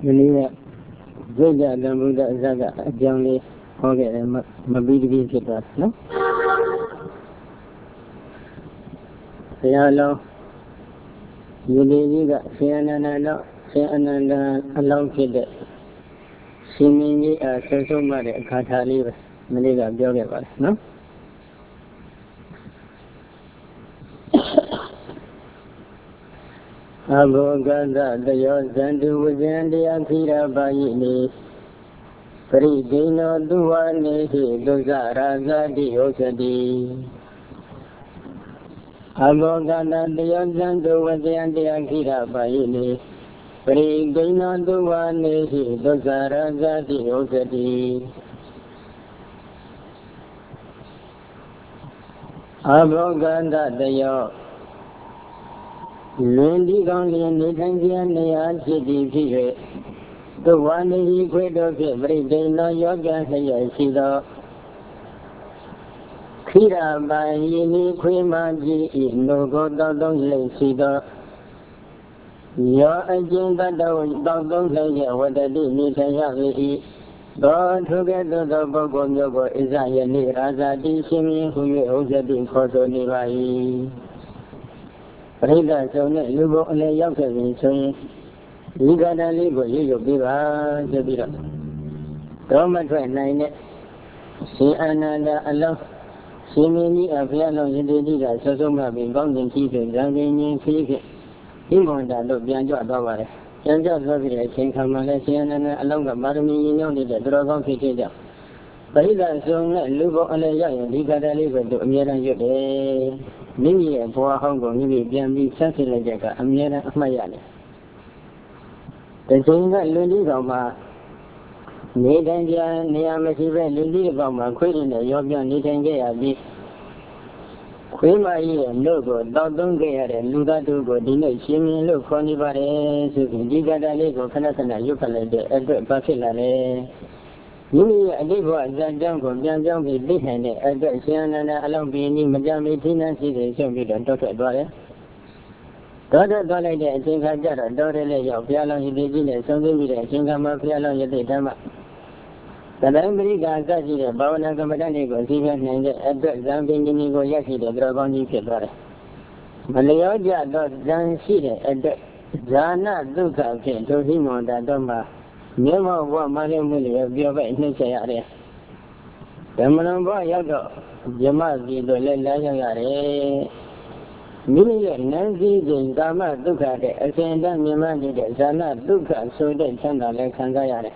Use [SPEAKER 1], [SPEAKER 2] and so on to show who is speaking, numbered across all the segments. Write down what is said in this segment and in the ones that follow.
[SPEAKER 1] Ini juga dan budak zakat jam ni orang mabidi kita, no? Saya lo, jadi juga saya nana alam kita, sini sesuatu ada kata ni, mereka jawab apa, no? Abu Gaza dayo zandu zandi akira bayi ni, peri dino dua ni dosa raga diosadi. Abu Gaza dayo zandu zandi akira bayi ni, peri dino dua ni dosa raga diosadi. Abu Gaza dayo Lundi Gandhi Nitangia Nia Chidi Pire. The one he quit of every day, no yoga, Sido. Kira by Yini Quimaji, no go down, Sido. Your agenda don't say what I did, Nitaya. Go together the Bogon Yogo is a Raza Dishimi, who you also did for Nibai. Rida Sone, Lugo, and a Yakin, saying, Ligada Ligo, you be Jabira. Roma 29, see another alone. See me a piano in the Liga, Sosoma, being bound in keeping, Zambin, Fiji. He won't look beyond your door. And just love it, I think, Malaysian and along the Marmi, you know, the Dragon Fiji. But he does so Lugo and a Yakin, Ligada Ligo, to Mira Yude. Maybe a poor Hong Kong, maybe be something like that. I'm near Mayani. The thing that Lily Goma, Natanja, Niamasiva, Lily Goma, quitting the Yoga Nitanga, this Quima, logo, don't get a Luda to go dinner, Shimmy, look, anybody, so Digada Lego, Canatana, Yucalade, Edward Bacillane. Mimi Aligo, Zanjango, Janjangi, behind it, Edward Siana, along being Majami, Tina, City, so we don't talk about it. Daughter Dolly, I think I got a daughter, your piano, you did something with a single piano, you did. The Lambrey Gaza, Bawana Gamadanigo, Sivan, and Edward Zambinigo, Yaki, the Dragon, you could buy. Malayoja, Zan City, Edward Zana, Duka, came to him on that Doma. Never what money will have your way in the area. The Manamba Yago, Jamazi, the Lelaya, Mini Nancy, the Dama Duka, the Ascendant Yamani, the Zana Duka, so they can not let Kandayane.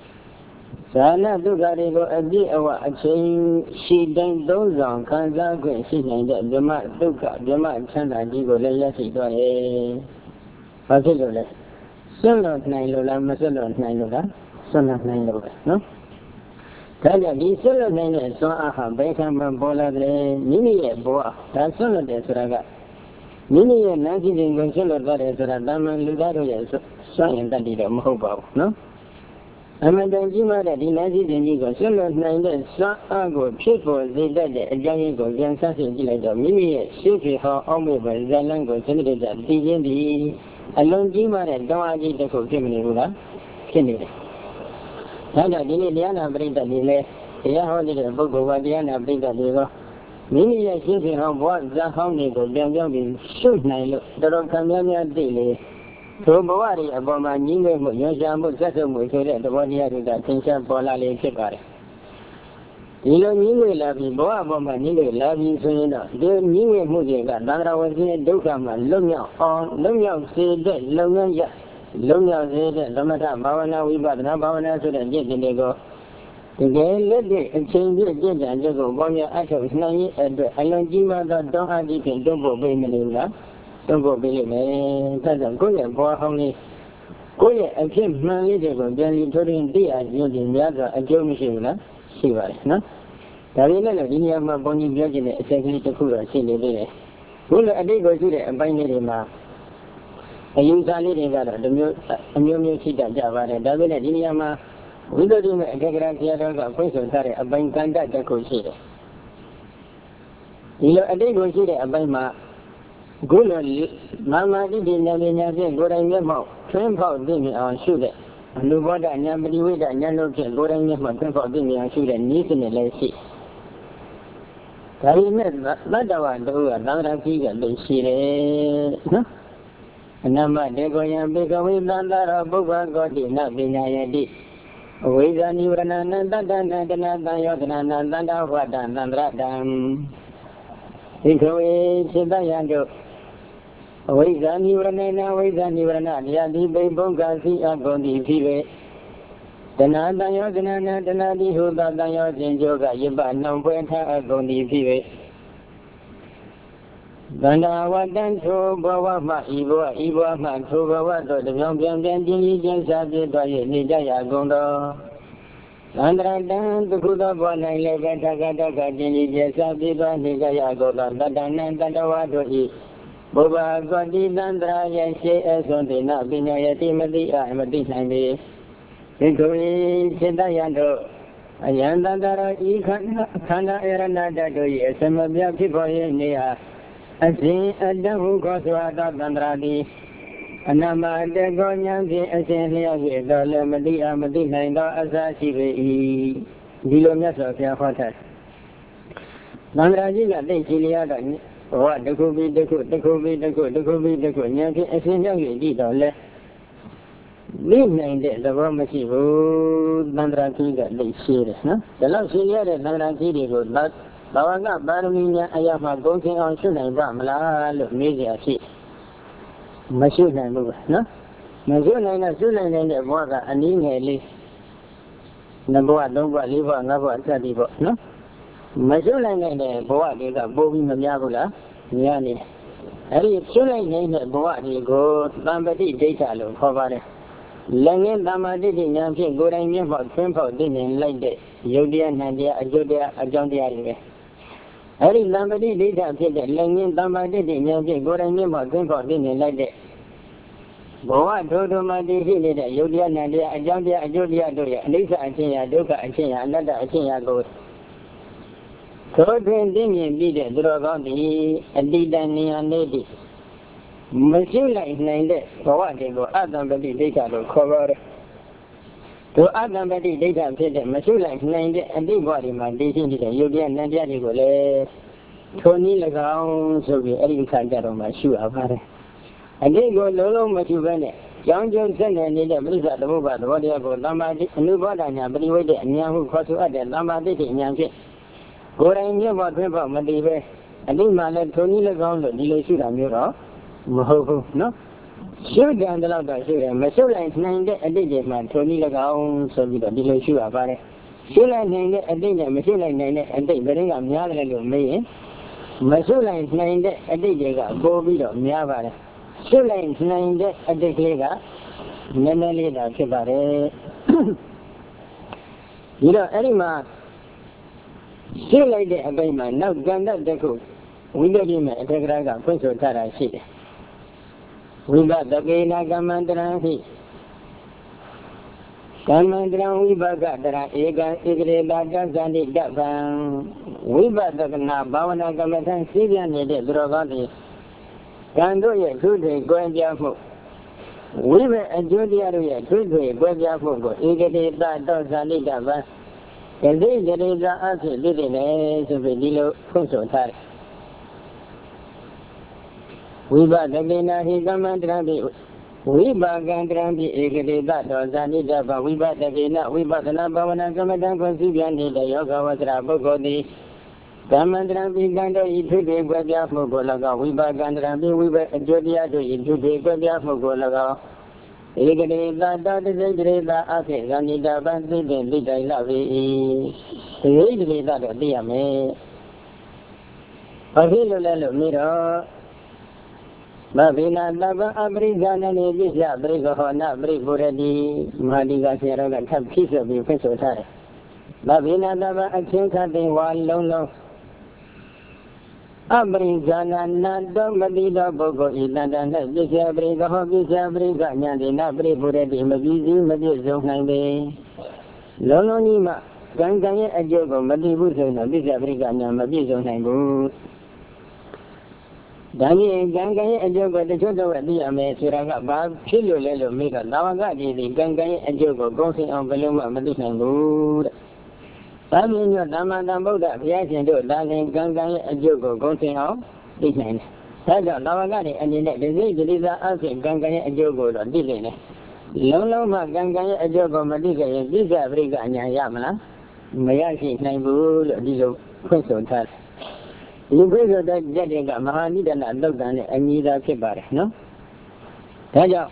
[SPEAKER 1] Zana Duka, they go a bit of a chain, she then goes on, Kanza, she named the Jama Duka, Jama Chanda, Digo, Layasi, particularly. Sunot Nailola, Masalot Nailola, Sunot Nailola, no? Tanya, the Sunot Nailola, so aha, Beckham, Bola, Mini Boa, that's Sunot Esraga. Mini and Nancy in Gonzalo, that is a Dama Lugaro, so in that did a Mohobo, no? I'm a Danjima that in Nancy in Nigo, Sunot Nailola, so I go, people, they did a Jango, Jansasi, Mini, Sufi, how Omega, Zalango, Senator, DJD. Alone Jima and Doagi the Cotimini Rula, Kenny. Tana Diniana bring the delay, Yahoo the book of Diana bring the liver. Many years thinking of what the homely go down, shoot Nilo, the Roncamania daily. To Boari about my Ningo, Yajamu, Satum, so that the one year with that tension for La Lekari. You know, Ningo love you, Boa Bomba Ningo love you, so you know. The Ningo movie got Nara was in a Dokam and Lumia on Lumia said that Lumia said that Lamata Bavana, we got Nabavana to the jet and they go. Again, let the change the jet and they go, Bonia Atos, Nani, and the Alonjima that don't have it and don't go pay Manila. Don't go pay me, doesn't go there, boy, only. Go there, I came, my little, then you told him, dear, you didn't gather a Joe Michela. No? Tarina, Linia Boni Virgin, exactly to Kura, Silly. Will a day go to the binary ma? A use a little better, the music that Java and Davina Diniama, we don't do a Gagra, a person, a bine conduct that could see. You know, a day go to the Abima. Good, Mamma didn't have any good and memo. Tramp out, didn't on shoot it. လူဘောဒညာပရိဝိဒညာလို့ဖြင့်ကိုယ်တိုင်မျက်မှောက်သွင်းဖို့သိမြင်ရှိတဲ့နည်းစနစ်လည်းရှိဒါပေမဲ့သတ္တဝါတို့ကသံဃာကြီးကလည်းရှိတယ်နော်အနမတေကိုယံဘေကဝိသန္တရောပုဗ္ဗကောတိနပညာယတိအဝိဇ္ဇာနိဝရဏနတတ္တနတနာတံယောတနာနတန္တဝတ္တံသန္တရတံဒီခဝေစိတ္တယံတို့အဝိဇ္ဇာနိဝရဏနဝိဇ္ဇာနိဝရဏတရားတိပိဘုံကစီအကုန်တိဖြစ်ပေတဏှာတန်ယောတဏှာနာတဏှာတိဟုသောတန်ယောခြင်းကြောကယပနှောင်ပွဲထအကုန်တိဖြစ်ပေသန္တာဝတ္တံထိုဘဝမှဤဘဝမှထိုဘဝသို့တပြောင်းပြန်ကျင်းကြီးကျင်းစားပြည့်သွား၍နေကြရကုန်သောသန္တရတံတခုသောဘဝ၌လည်းပဲတက္ကတက္ကကျင်းကြီးကျင်းစားပြည့်သွားနေကြရကုန်သောတတ္တနံတတ္တဝါတို့၏ဘုရားကောတိသန္တရာယရှိအစွန်တေနပညာယတိမတိအမတိနိုင်ပေဒီကိုစိတ္တယံတို့အယံတတ္တရောဤခန္ဓာအရဏတတို့၏အစမပြဖြစ်ပေါ်၍နေဟာအစဉ်အတ္တဟုခေါ်ဆိုသောသန္တရာတိအနမတေကောဉာဏ်ဖြင့်အစဉ်လျောက်၍တော်လည်းမတိအမတိနိုင်သောအစရှိပေ၏ဒီလိုမြတ်စွာဘုရားဟောထားသန္တရာကြီးကသိရှိလျက်တော့ဘဝတစ်ခုပြီးတစ်ခုတစ်ခုပြီးတစ်ခုတစ်ခုပြီးတစ်ခုဉာဏ်ဖြင့်အစဉ်လျောက်၍ကြည့်တော့လဲသိနိုင်တဲ့သဘောမရှိဘူးသန္တရာကြီးကသိရှိတယ်နော်ဒါလို့ရှိရတဲ့သန္တရာကြီးတွေကိုဘာဝကပါရမီညာအရာမှာဂုဏ်ချင်းအောင်ရှုနိုင်ပါမလားလို့မေးကြရှိမရှိနိုင်ဘူးနော်မရှိနိုင်တော့ရှုနိုင်တဲ့ဘဝကအနည်းငယ်လေးနှစ်ဘဝသုံးဘဝလေးဘဝငါးဘဝစသည်ပေါ့နော်မရှိနိုင်တဲ့ဘဝတွေကပိုးပြီးမများဘူးလားများနေအဲ့ဒီရှုနိုင်တဲ့ဘဝတွေကိုသံပတိဒိဋ္ဌလို့ခေါ်ပါတယ်လည်းငင်းသမ္မာဒိဋ္ဌိဉာဏ်ဖြင့်ကိုယ်တိုင်မျက်မှောက်သွင်းဖို့သိမြင်လိုက်တဲ့ယုတ်တရားနံတရားအကျိုးတရားအကြောင်းတရားတွေပဲအဲ့ဒီသံပတိဒိဋ္ဌဖြစ်တဲ့လည်းငင်းသမ္မာဒိဋ္ဌိဉာဏ်ဖြင့်ကိုယ်တိုင်မျက်မှောက်သွင်းဖို့သိမြင်လိုက်တဲ့ဘဝထိုထိုမှာတည်ရှိနေတဲ့ယုတ်တရားနံတရားအကြောင်းတရားအကျိုးတရားတို့ရဲ့အနိစ္စအချင်းရာဒုက္ခအချင်းရာအနတ္တအချင်းရာကိုသို့တွင်သိမြင်ပြီးတဲ့သူတော်ကောင်းသည်အတိတဉာဏ်နေသည်မရှိလိုက်နိုင်တဲ့ဘဝတွေကိုအတ္တပတိဒိဋ္ဌလို့ခေါ်ပါတယ်။ဒီအတ္တပတိဒိဋ္ဌဖြစ်တဲ့မရှိလိုက်နိုင်တဲ့အတိဘဝတွေမှာတည်ရှိနေတဲ့ယုတ်တရားနံတရားတွေကိုလည်းထိုနည်း၎င်းဆိုပြီးအဲ့ဒီခါကြတော့မှရှုရပါတယ်။အတိကိုလုံးလုံးမရှုဘဲနဲ့ကြောင်းကျုံဆက်နေနေတဲ့ပြိဿသမုပ္ပါသဘောတရားကိုသမ္မာတိအနုဘောဓညာပရိဝိတ္တအဉာဏ်ဟုခေါ်ဆိုအပ်တဲ့သမ္မာတိဋ္ဌိဉာဏ်ဖြင့်ကိုယ်တိုင်မျက်မှောက်ထွန်းဖို့မတည်ပဲအတိမှလည်းထိုနည်း၎င်းလို့ဒီလိုရှုတာမျိုးတော့မဟုတ်ဘူးနော်ရှုတယ်တော့တော့ရှုတယ်မရှုလိုက်နိုင်တဲ့အတိတ်တွေမှာထိုနည်း၎င်းဆိုပြီးတော့ဒီလိုရှုရပါတယ်ရှုလိုက်နိုင်တဲ့အတိတ်နဲ့မရှုလိုက်နိုင်တဲ့အတိတ်ဘယ်ကများတယ်လို့မေးရင်မရှုလိုက်နိုင်တဲ့အတိတ်တွေကပိုပြီးတော့များပါတယ်ရှုလိုက်နိုင်တဲ့အတိတ်ကလေးကနည်းနည်းလေးသာဖြစ်ပါတယ်ဒီတော့အဲ့ဒီမှာရှုလိုက်တဲ့အပိုင်းမှာနောက်ကံတတ်တဲ့ခုဝိပဿနာအထက်ကရာကဖွင့်ဆိုထားတာရှိတယ်ဝိပဿကေနကမ္မန္တရံဟိကမ္မန္တရံဝိပကတရံဧကံဧကရေတာတသန္တိတဗံဝိပဿနာဘာဝနာကမ္မထံသိပြနေတဲ့သူတော်ကောင်းတွေကံတို့ရဲ့ထုထွေကွဲပြားမှုဝိပဿအကျိုးတရားတို့ရဲ့ထုထွေကွဲပြားမှုကိုဧကရေတာတသန္တိတဗံယသိကြရေတာအဖြစ်သိတယ်လေဆိုပြီးဒီလိုဖွင့်ဆိုထားတယ်ဝိပဿကေနဟိကမ္မန္တရံပိဝိပါကံတရံပိဧကရေတတောဇာနိတဘဝိပဿကေနဝိပဿနာဘာဝနာကမ္မတံကိုသိပြန်နေတဲ့ယောဂဝဆရာပုဂ္ဂိုလ်သည်ကမ္မန္တရံပိကံတို့ဤထုတွေကွဲပြားမှုကို၎င်းဝိပါကံတရံပိဝိပအကျိုးတရားတို့ဤထုတွေကွဲပြားမှုကို၎င်းဧကရေတတောတသိကြရေတအဖြစ်ဇာနိတပံသိတဲ့သိတိုင်လာပြီဒီဧကရေတတော့သိရမယ်ဘာဖြစ်လို့လဲလို့မိတော့မဘိနာတပအပရိဇာနနေပြစ္ဆပရိကဟောနပရိပုရတိမဟာဒီကဆရာတော်ကထပ်ဖြစ်ဆိုပြီးဖွင့်ဆိုထားတယ်။မဘိနာတပအချင်းခတ်တဲ့ဝါလုံးလုံးအပရိဇာနနာတောမတိသောပုဂ္ဂိုလ်ဤတန်တန်၌ပြစ္ဆပရိကဟောပြစ္ဆပရိကညာတိနပရိပုရတိမပြည့်စည်မပြည့်စုံနိုင်ပေ။လုံးလုံးကြီးမှကံကံရဲ့အကျိုးကိုမတည်ဘူးဆိုရင်ပြစ္ဆပရိကညာမပြည့်စုံနိုင်ဘူး။ Dani Gangai and Jogo, the Jodo at the Amesuraga, Bab, Chilo, Mega, Lavagadi, the Gangai and Jogo, going on Beluma, Medicine Good. Bami your Dama Damboda, yes, and do Dani Gangai and Jogo, going on Disney. Sada Lavagadi and the disease, the Lisa Alfin, Gangai and Jogo, or Disney. Lolo Gangai and Jogo, Medica, Lisa Briga and Yamala, Mayashi, Naibu, Dilo, Question Tat. You bring that getting a Mahani than I looked at and neither Kibare, no? Taja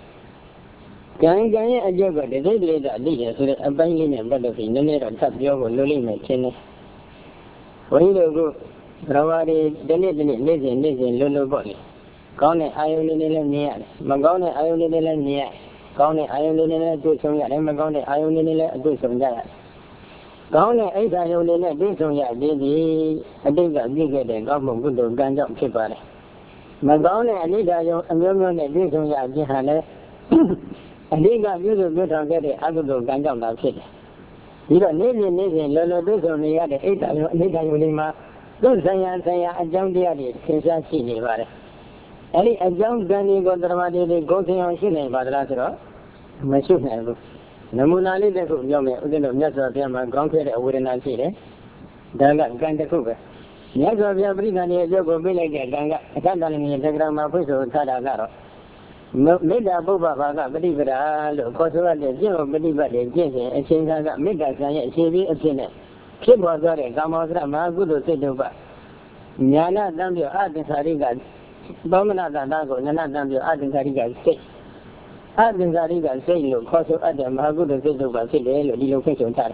[SPEAKER 1] Gangai and Jogo, the day that leader, so that a banging and butterfly, no need on top Jogo, Luli, Machine. When you go, Rawari, Denny, Lulu Body. Gone Iolin near, Magone Iolin near, Gone Iolin do some yard, and Magone Iolin do some yard. Gone 8 Iolin do some yard, did I think that you get a government good to gun up Kibare. Magone, I need a million and do some yard behind it. I think I use a good on getting other gun up that kid. You don't need Lolo do some yard, 8 Iolima. Don't say I jumped the idea, since I see it. Any a young Danny got the Ramadi goes on shooting by the latter. My shoot never. Namunali, the cook, Yome, Nasa, Yama, Gonker, I wouldn't see it. Daga, Ganda Cooper. Nasa, Yabrina, Jogo, Village, Ganga, Tandan, the Grandma Puso, Tadagaro. Made a Boba, believe it, Kosovo, the Zero, believe it, Jesse, and she got Midas, and she be a sinner. Keep was very Gamma, good to say to Ba. Yana, damn your art and Sariga. Domina Dago, Nana, damn your art and Sariga say. Art and Sariga say, you Kosovo, Adam, how good to say to Ba, say the location tar.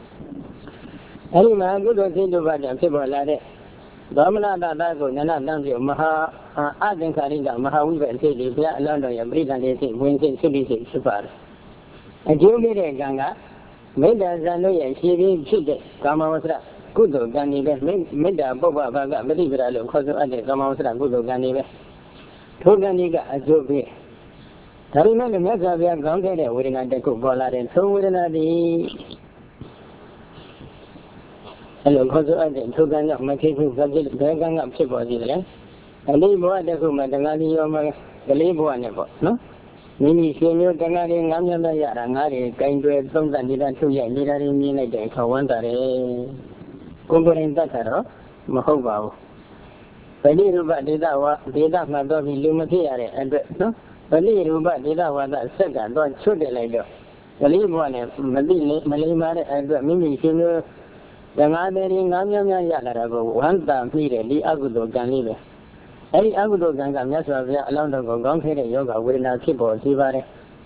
[SPEAKER 1] Any man good to say to Ba, and people like it. Domina Dago, Nana, damn your Maha, art and Sariga, Maha, we will say the London, and Britain, they say, Winton, Subi, Super. And you get a ganga. Made as I know, she didn't cheat it. Come out, good old Ganibe, made a Boba, believe it, I look, because I did come out, good old Ganibe. Toganiga, as you be. Tarima, the mother, we are gone there, waiting at the Kubola, and so wouldn't I be. Hello, because I did Toganga, my people, Dragon up Chipos, and they bought the Kuma, the Gani, the label one, no? Many senior Tanari, Namya Yarangari, kind to some that didn't two years later in the day for one that comparing that, Mahova. Padi Ruba did that, my dog in Lumatia, and no? Padi Ruba did that one that said that, don't shoot it like that. The lead one, Malima, and the Mimi senior, the mother in Namya Yarago, one time needed the Agudo Ganibe. Any Agudo Ganga, Yasa, London, Gonke, Yoga, will not keep or Sivare.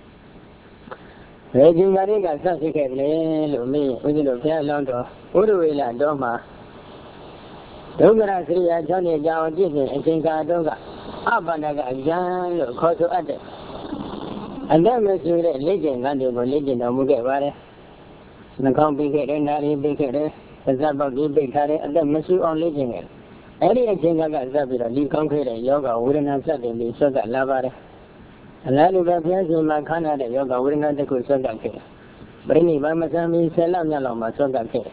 [SPEAKER 1] Raging Mariga, Sassicate, me, within a fair London, Uruila, Doma. Dogara, Johnny, Jao, Disney, and Tinka Doga, Abanaga, Jan, Koso Ade. And then we see the legend, and the religion of Mugavare. The complicated, Nari, Bigger, the Zabagi, Big Harry, and then Messu on legend. Any thing I got Zabira, Lee Concrete, Yoga, wouldn't have said in the Soga Lavare. And I live in my Canada, Yoga, wouldn't have the good Soga Care. Bring by Masami, Salam Yaloma, Soga Care.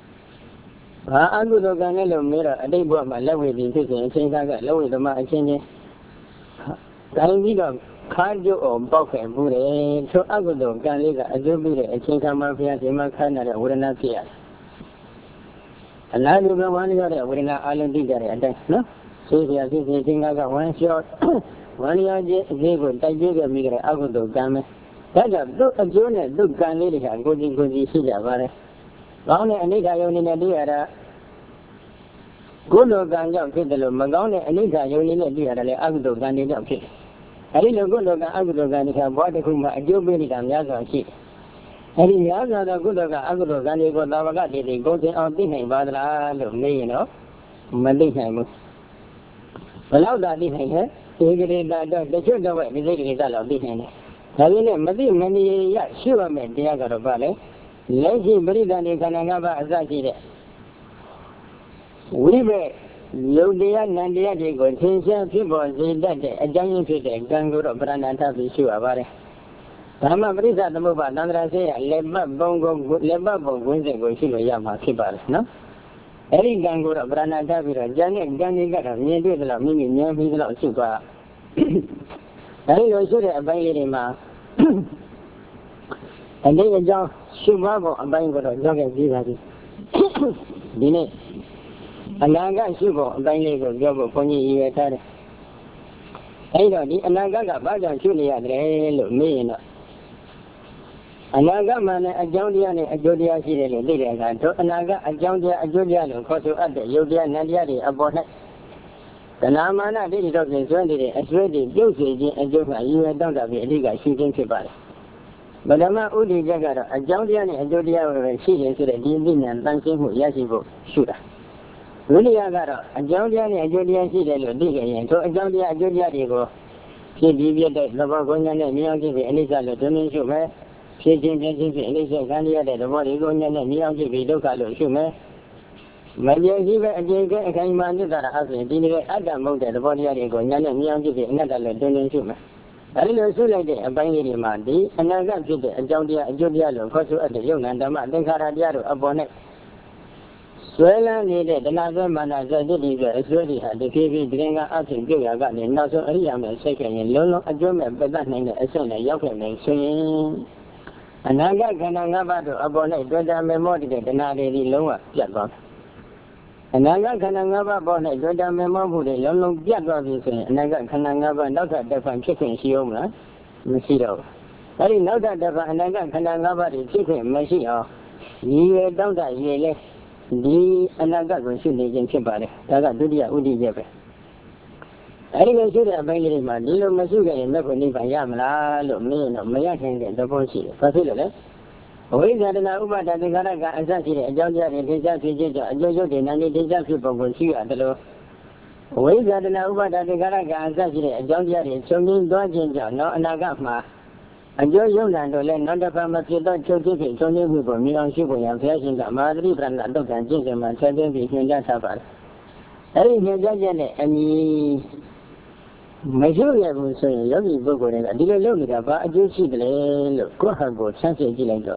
[SPEAKER 1] I would have gone a mirror, a day brought my love with the kitchen, and change I got low with the man changing. I need a cardio or buck and booty, so I would have gone later, as you be a change of my fiance in my Canada, wouldn't have fear. And I do one year, we're not island digger, and no? So they are thinking I got one shot, 1 year, they would take you a meager, I would do game. That's a junior, do can really have good in good issue. Gone and need I only idea. Good look and young kid, Magone and need I only idea that I would do Gandhi kid. I didn't go look at Agudo Gandhi, bought the Kuma, a Joe Billy and Yaga kid. And in the other good of Agudo Gandhi got Lavagati, they go to our dinner, Badra, you know, Madinham. Allow that dinner, the children away, the lady is allowed dinner. Having a many years, sure made the other valley. Lazy Bridan Kanagaba Azaki. We were Ludia Nandia, they go to people, they died a giant pit, Gango, Branata, Sure, Vare. Tama Brisa, the Muba, Nandra say, Leba Bongo, Leba Bongo, they go to Yama Kibar, no? Every gango of Brana Davira, Janet Gandhi got a near the Mimi, near me the super. I was sure a bailima. And then a job, Shubabo, a buying what a dog and Vivari. Dine. And I got Shubo, a buying a job of Pony, you at it. I don't need another Baja Julia, look me. Anaga man a Jondian a Jodia Siri, Anaga a Jondia a Jodiano, Cosu at the Yodia Nadiadi about it. The Namana did it of the 20 as ready, Josie and Joka, you don't have a legal shooting to buy. But Ama Udi Jagara, a Jondian a Jodia were seated to the Dindin and dancing with Yasibo, shooter. Really, Agara, a Jondian a Jodia Siri, Digan, to a Jondia a Jodia Digo. She deviated the Vagonia and Miyagi, Elizabeth, Domin She didn't Elisa Gandia, the body going and Miyagi, Vidoka, Shume. My dear, I came on that house and didn't at that moment the body going and Miyagi, another Domin Shume. I didn't so like a binding Mandi, and I got to the Julia, Cosu at the young and the Madankaradiado upon it. Swella needed another man as I did it, really had the TV drinker out in Julia got in not so early and second in Lolo, a German, but that name a son, a young swinging. And I got Kanangaba upon it, whether I'm memory that Nadi lower, Jabba. And I got Kanangaba upon it, whether I'm memory, Lolo Jabba, and I got Kanangaba, not that the fan chicken, Shioma, Masido. I didn't know that the and I got Kanangaba, the chicken, Masio. You don't die, you left. And I got shooting in Chibari. I got Dudia Udi Jeppe. I didn't shoot a baby, my little Masuga in Meponi by Yamla, Lumin, Mayakan, and the Bonsi, Facility. Always had an Uba that the Garaga assassinated, Georgia, and Jojo, and I did that people will see at the law. Always had an Uba that the Garaga assassinated, Georgia, and Sungin Dodging, no, and I got my. And Jojo and not the farmers, you don't show tickets, only people, me on Shibu and Flashing the Madrid and the dog and Jim and 7 between that suffer. I didn't get any. Majority was saying, Yogi Bogo, and I didn't look about a juicy delay, Kohago, Sansi Gilato.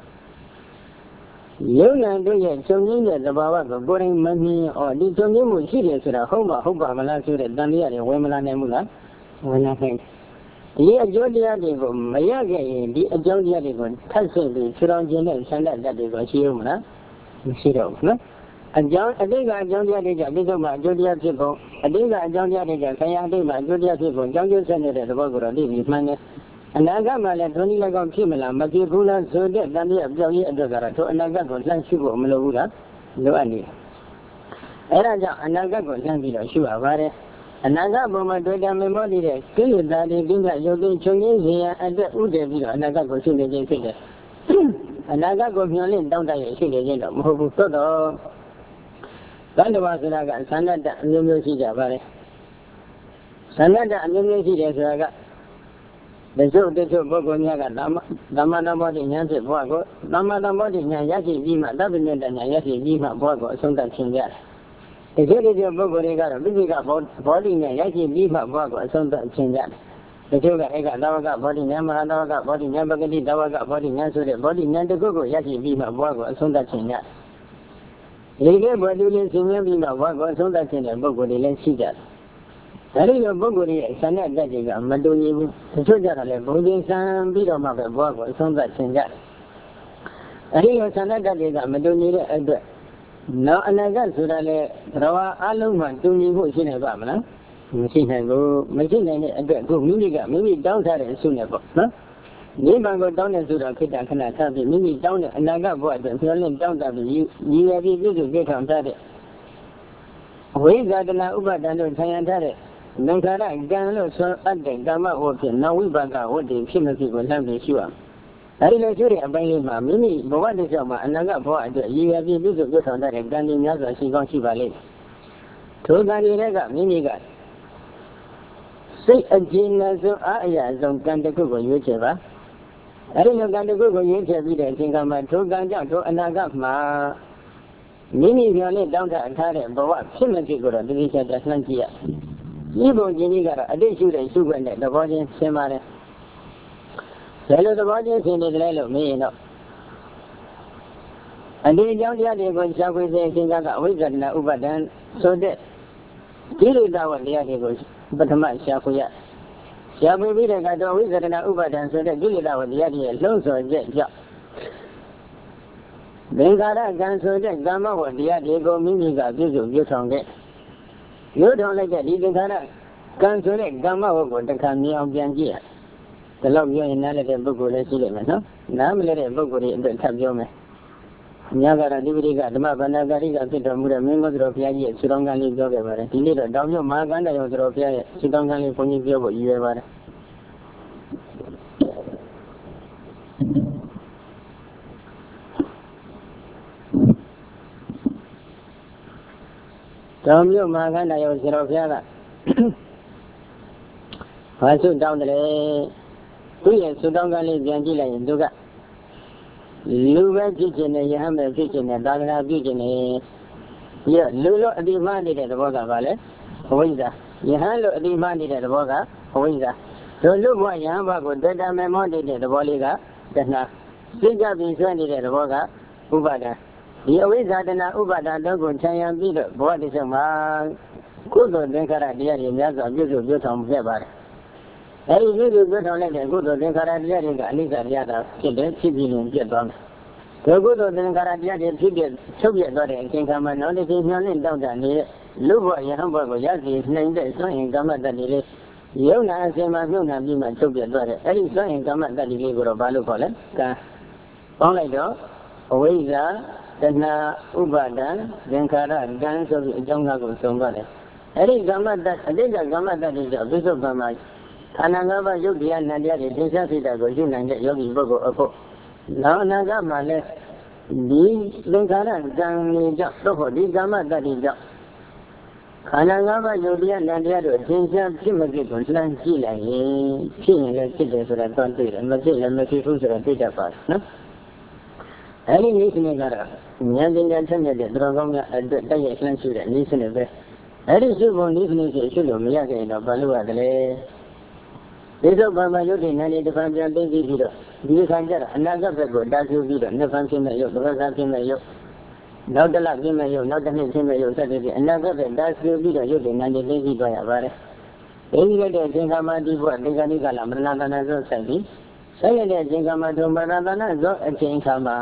[SPEAKER 1] You know, do you so needed about boring money or did some new serious with a home, hope of Malasu, Dania, and women and Emula? When I think. Yeah, Jodia, Mayaga, the Jodia, Tassi, the Suranjan, and Sanda, that is what you know. Masido, no? And John, I think I don't get a little my Jodia people. I think I don't get a Kayadi, my Jodia people, John Senator, the Bogo, David Manus. And I got my Tony Lagon Kimela, but you pull out so that Dania of Joey and the Garato, and I got one Shugo Melura, no idea. And I got one Sambila, Shua, and I got my daughter memory, still that they think that you're going to here and the Ude, and I got to see the figure. And I got to be down there, see the end of Mobu. Then was I got Sanada and University of Sanada and University of Raga. The show the show Bogonia, Damana body, Yancy Bogo, Damana body, Yaki Lima, W and Yaki Lima Bogo, Sonda Chinga. The show the Bogo got a big body, Yaki Lima Bogo, Sonda Chinga. The show got Davaga body, Yamada body, Yamagadi, Davaga body, Yansu, body, Nandago, Yaki Lima Bogo, Sonda Chinga. They gave what you didn't see me about what was on that in a book with the lens see that. That is a book with the Sana Gajiga, Maduni, the Sudan, Bodin San, Bido Maka, Bob, was on that thing that. I think your Sana Gajiga, Maduni, and no, and I got Sudale, Rawa, Aluma, Tuni, who is in a Bamana, machine and go, machine and go, maybe down there as soon as, huh? Never go down into the pit and cannot have the mini down and I got what the feeling down that you have to get on that. We got an Uber than to say and that. No, I can't so at the Gamma open. Now we back out what the Timothy will have the sure. I didn't say about my mini, but what is your man? And I got what you have to get on that and Gandhi as she got you ballet. Two Gandhi mini got. Say a genius of Aya, don't can the Google YouTuber. I didn't know the Google YouTube and think I'm a true Ganja to Anagama. Many violet down the entire, but what Timothy got on the vision that's Nantia. Even Jiniga, I did shoot a sugar and the body semi. Hello, the body in the Lelo, me, you know. အနေကြောင့်တရားတွေကိုရှားခွေစေခြင်းကအဝိဇ္ဇာတနာဥပါဒံဆိုတဲ့ကိလေသာဝတရားတွေကိုပထမရှားခွေရရှားခွေပြီးတဲ့ကတော့အဝိဇ္ဇာတနာဥပါဒံဆိုတဲ့ကိလေသာဝတရားတွေရဲ့လှုံ့ဆော်ချက်ကြောင့်သင်္ခါရကံဆိုတဲ့ကာမဝတရားတွေကိုမိမိကပြုစုပြုဆောင်ခဲ့ပြုထောင်လိုက်တဲ့ဒီသင်္ခါရကံဆိုတဲ့ကာမဝကိုတစ်ခါမြင်အောင်ပြန်ကြည့်ရဒီလောက်ပြောရင်နားလည်တဲ့ပုဂ္ဂိုလ်လည်းရှိလိမ့်မယ်နော်နားမလည်တဲ့ပုဂ္ဂိုလ်တွေအတွက်ထပ်ပြောမယ်ညကတော့ဒီပရိကဓမ္မဗန္ဒကာရိကဖြစ်တော်မူတဲ့မင်းမတော်ဘုရားကြီးရဲ့ဆုတောင်းကံလေးပြောခဲ့ပါတယ်ဒီနေ့တော့တောင်မြို့မဟာကန္တရောတော်ဘုရားရဲ့ဆုတောင်းကံလေးဘုန်းကြီးပြောဖို့ရည်ရွယ်ပါတယ်တောင်မြို့မဟာကန္တရောတော်ဘုရားကဘာဆုတောင်းတယ်သူရဲ့ဆုတောင်းကံလေးပြန်ကြည့်လိုက်ရင်သူကလူပဲဖြစ်ခြင်းနဲ့ယဟန်ပဲဖြစ်ခြင်းနဲ့သာသနာပြုခြင်းနဲ့လူလို့အတိမနေတဲ့သဘောကပါလေအဝိဇ္ဇာယဟန်လို့အတိမနေတဲ့သဘောကအဝိဇ္ဇာတို့လူဘဝယဟန်ဘဝကိုတွေ့တာမဲ့မောနေတဲ့သဘောလေးကတဏှာစိတ်ကြပြီးဆွဲနေတဲ့သဘောကဥပါဒံဒီအဝိဇ္ဇာတဏှာဥပါဒံတို့ကိုခြံရံပြီးတော့ဘဝတစ်ချက်မှာကုသိုလ်သင်္ခါရတရားတွေများစွာပြုစုပြုဆောင်ခဲ့ပါတယ်အဲဒီပြုစုပြုဆောင်လိုက်တဲ့ကုသိုလ်သင်္ခါရတရားတွေကအနိစ္စတရားသာဖြစ်တယ်ဖြစ်ပြီးရင်ပြတ်သွားမယ်ဒီကုသိုလ်သင်္ခါရတရားတွေဖြစ်ပြချုပ်ပြသွားတဲ့အချိန်ခါမှာနောက်တစ်ချိန်မျှော်လင့်တောက်တာနေတဲ့လူဘဝယဟန်ဘဝကိုရရှိနိုင်တဲ့စွန့်ရင်ကာမတ္တတွေလေးယုံနာအစဉ်မှာပြုံနာပြီးမှချုပ်ပြသွားတဲ့အဲဒီစွန့်ရင်ကာမတ္တတွေလေးကိုတော့ဘာလို့ခေါ်လဲကံပေါင်းလိုက်တော့အဝိဇ္ဇာတဏှာဥပါဒံသင်္ခါရကံဆိုပြီးအကြောင်းအရာကိုစုံသွားတယ်အဲဒီကာမတ္တအတိတ်ကကာမတ္တတွေကြောင့်ပြစ္ဆုတ်ပံမှာခန္ဓာ၅ပါးယုတ်တရားနံတရားတွေသင်္ချာစိတ်ဓာတ်ကိုယူနိုင်တဲ့ယောဂီပုဂ္ဂိုလ်အဖို့နောက်အနာဂတ်မှာလည်းဒီသင်္ခါရကံတွေကြောင့်တော့ဒီကာမတ္တတွေကြောင့်ခန္ဓာ၅ပါးယုတ်တရားနံတရားတို့သင်္ချာဖြစ်မဖြစ်ကိုလှမ်းကြည့်လိုက်ရင်ဖြစ်ရင်လည်းဖြစ်တယ်ဆိုတာတော့တွေ့တယ်မဖြစ်လည်းမဖြစ်ဘူးဆိုတာတွေ့တတ်ပါတယ်နော်အဲဒီနည်းစနစ်ကတော့ဉာဏ်ပညာထက်မြက်တဲ့တော်ကောင်းများအတွက်တိုက်ရိုက်လှမ်းရှိတဲ့နည်းစနစ်ပဲအဲဒီစုပုံနည်းစနစ်ကိုရှိလို့မရခဲ့ရင်တော့ဘာလို့ရသလဲဒီစုပံမှာယုတ်တိနန္ဒီတစ်ဖန်ပြန်သိပြီးတော့ဒီခါကျတော့အနာဂတ်ဘက်ကိုတားဆီးပြီးတော့နှစ်ဖန်ဖြစ်မဲ့ယုတ်တစ်ဖန်ဖြစ်မဲ့ယုတ်နောက်တစ်လဖြစ်မဲ့ယုတ်နောက်တစ်နှစ်ဖြစ်မဲ့ယုတ်စသဖြင့်အနာဂတ်ဘက်တားဆီးပြီးတော့ယုတ်တိနန္ဒီသိပြီးသွားရပါတယ်သိပြီးတဲ့အချိန်ခါမှာဒီဘဝဒီကနေ့ကလာမရဏတဏ္ဍဇောဆိုင်ပြီးဆက်ရတဲ့အချိန်ခါမှာဒုမရဏတဏ္ဍဇောအချိန်ခါမှာ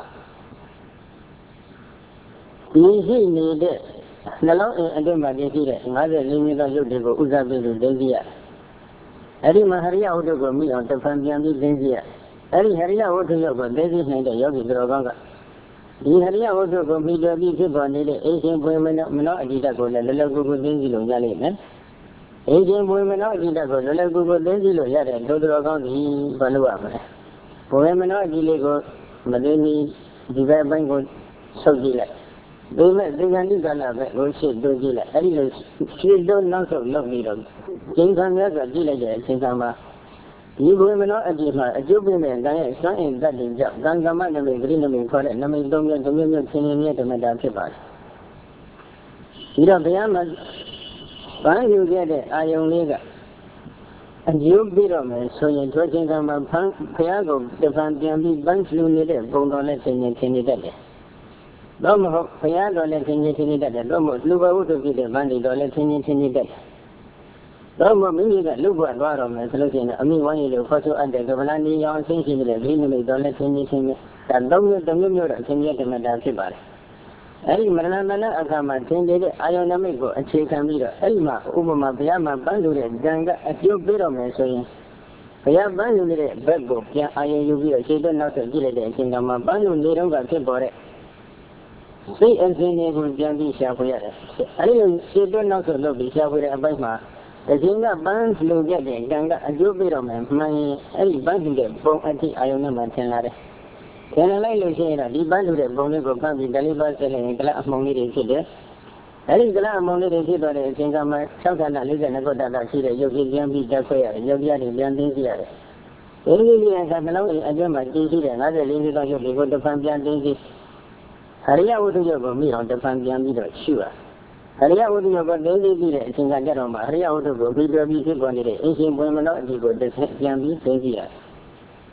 [SPEAKER 1] ဒီရှိနေတဲ့နှလုံးအိမ်အတွင်းမှာနေရှိတဲ့54မျိုးသောရုပ်တွေကိုဥစားပြီးလို့သိသိရအဲ့ဒီမှာဟရိယဝတ္ထုကိုမိအောင်တစ်ဖန်ပြန်ပြီးသိသိရအဲ့ဒီဟရိယဝတ္ထုရုပ်ကိုသိသိနိုင်တဲ့ယောဂီတော်ကောင်းကဒီဟရိယဝတ္ထုကိုမိတော်ပြီးဖြစ်ပေါ်နေတဲ့အိရှင်ပွေမနောအဓိတကိုလည်းလောလောကူကူသိသိလို့ရလိမ့်မယ်အိရှင်ပွေမနောအဓိတကိုလောလောကူကူသိသိလို့ရတဲ့တော်ကောင်းဒီဘာလို့ရမလဲပွေမနောအဓိလေးကိုမသိမီဒီဘက်ပိုင်းကိုဆုပ်ကြည့်လိုက်ဒီမဲ့ဒီကနေ့ကလာပဲကိုရှိတို့ကြည့်လိုက်အဲ့ဒီလိုရှိတို့နောက်ဆုံးလုပ်ပြီးတော့ကျင်းခံရဆိုကြည့်လိုက်တဲ့အချိန်ကမှဒီဘုရင်မနောအကြည့်မှာအကျုပ်ပြင်းတဲ့ကံရဲ့စွမ်းအင်တတ်တယ်ကြောင့်ကံကမ္မနမိတ်ဂရိနမိတ်ခေါ်တဲ့နမိတ်၃မျိုးချင်းချင်းမြဲဓမ္မတာဖြစ်ပါတယ်ဒီတော့ဘုရားမှာဗန်းယူခဲ့တဲ့အာယုံလေးကအကျိုးပြီးတော့မယ်ဆိုရင်ထွက်ချင်းကံမှာဘုရားကိုတဖန်ပြန်ပြီးပန်းလှူနေတဲ့ပုံတော်နဲ့ချင်းချင်းနေတတ်တယ်တော့မဟုတ်ဘုရားတော်လည်းချင်းချင်းတတ်တယ်တော့မဟုတ်လူဘဝတ္ထုဖြစ်တဲ့ဗန္ဒီတော်လည်းချင်းချင်းတတ်တယ်တော့မမိမိကလူ့ဘဝသွားတော့မယ်ဆိုလို့ရှိရင်အမိဝိုင်းရလို့ခေါ်ဆိုအပ်တဲ့ကမ္ဘာနီရောင်အသိရှိတဲ့ဒီနမိတ်တော်လည်းချင်းချင်းဒါသုံးမျိုးတစ်မျိုးမျိုးတော့ချင်းချင်းဓမ္မတာဖြစ်ပါတယ်အဲဒီမရဏတဏအခါမှာသင်တဲ့အာယုန်နမိတ်ကိုအခြေခံပြီးတော့အဲဒီမှာဥပမာဘုရားမှာပန်းလို့တဲ့ကံကအကျိုးပေးတော့မယ်ဆိုရင်ဘုရားပန်းလို့တဲ့ဘက်ကိုပြန်အာယုန်ယူပြီးတော့ခြေတော့နောက်ဆက်ကြည့်လိုက်တဲ့အချိန်ကမှပန်းလို့နေတော့ကဖြစ်ပေါ်တဲ့စိတ်အစဉ်တွေကိုပြန်ပြီးရှာဖွေရတယ်အဲဒီလိုခြေတော့နောက်ဆက်လုပ်ပြီးရှာဖွေတဲ့အပိုင်းမှာအရှင်ကပန်းလို့တဲ့ကံကအကျိုးပေးတော့မယ်မှန်ရင်အဲဒီပန်းလို့တဲ့ပုံအထိအာယုန်နဲ့မှထင်လာတယ်ကျန်လိုက်လို့ရှိရင်တော့ဒီပန်းလို့တဲ့ပုံလေးကိုဖတ်ပြီးဒလိပါဆက်လိုက်ရင်ကလအမုံလေးတွေဖြစ်တယ်အဲဒီကလအမုံလေးတွေဖြစ်သွားတဲ့အချိန်ကမှ6ခန္ဓာ42ခုတတ်ရှိတဲ့ရုပ်ကြီးပြန်ပြီးတက်ခွဲရတယ်ရုပ်ကြီးတွေပြန်သိသိရတယ်ဒီလိုလေးကနှလုံးအိမ်အတွင်းမှာတည်ရှိတဲ့54မျိုးသောရုပ်တွေကိုတစ်ဖန်ပြန်သိသိဟရိယဝတ္ထုရုပ်ကိုမိအောင်တစ်ဖန်ပြန်ပြီးတော့ရှုရဟရိယဝတ္ထုရုပ်ကိုသိသိပြီးတဲ့အချိန်ကကြတော့မှဟရိယဝတ္ထုကိုပြီးပြောပြီးဖြစ်ပေါ်နေတဲ့အရှင်ပွင့်မလို့အဒီကိုတစ်ဆက်ပြန်ပြီးသိသိရတယ်